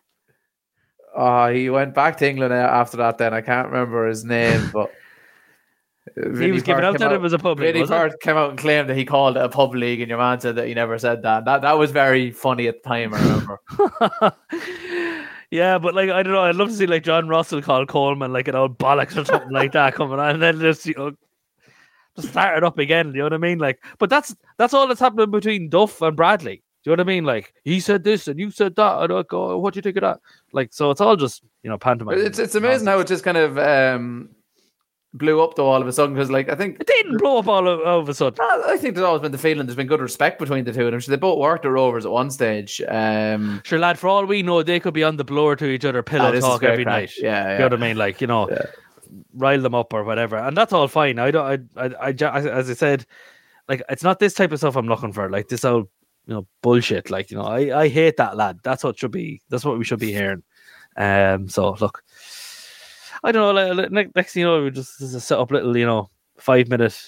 Oh, he went back to England after that then. I can't remember his name, but... Vinnie he was giving out that it was a pub league, Vinnie Part came out and claimed that he called it a pub league, and your man said that he never said that. That that was very funny at the time, I remember. Yeah, but like I don't know, I'd love to see like John Russell call Coleman like an old bollocks or something like that coming on, and then just, you know, just start it up again. You know what I mean? Like, but that's that's all that's happening between Duff and Bradley. Do you know what I mean? Like, he said this and you said that. I don't go. What do you think of that? Like, so it's all just, you know, pantomime. It's it's amazing how it just kind of um, blew up though all of a sudden, because like I think it didn't blow up all of, all of a sudden. I think there's always been the feeling there's been good respect between the two of them. So they both worked at Rovers at one stage. Um, sure, lad. For all we know, they could be on the blower to each other, pillow oh, talk every crack. night. Yeah, yeah, you know what I mean? Like, you know, yeah. rile them up or whatever, and that's all fine. I don't. I, I, I, as I said, like it's not this type of stuff I'm looking for. Like this old, you know, bullshit. Like, you know, I, I hate that lad. That's what should be. That's what we should be hearing. Um. So look. I don't know. Like, next thing you know, we just, just set up little, you know, five minute.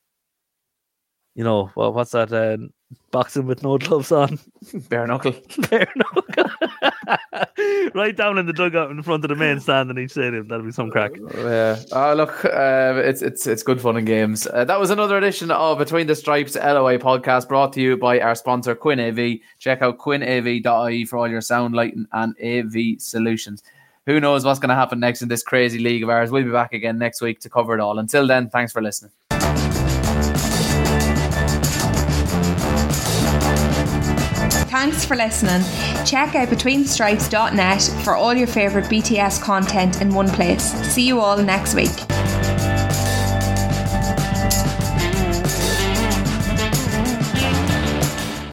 You know, well, what's that? Uh, boxing with no gloves on. Bare knuckle. Bare knuckle. Right down in the dugout in front of the main stand in each stadium. That'll be some crack. Yeah. Oh, look, uh, it's it's it's good fun and games. Uh, that was another edition of Between the Stripes L O A podcast, brought to you by our sponsor Quinn A V. Check out quinn a v dot I E for all your sound lighting and A V solutions. Who knows what's going to happen next in this crazy league of ours. We'll be back again next week to cover it all. Until then, thanks for listening. Thanks for listening. Check out between the stripes dot net for all your favourite B T S content in one place. See you all next week.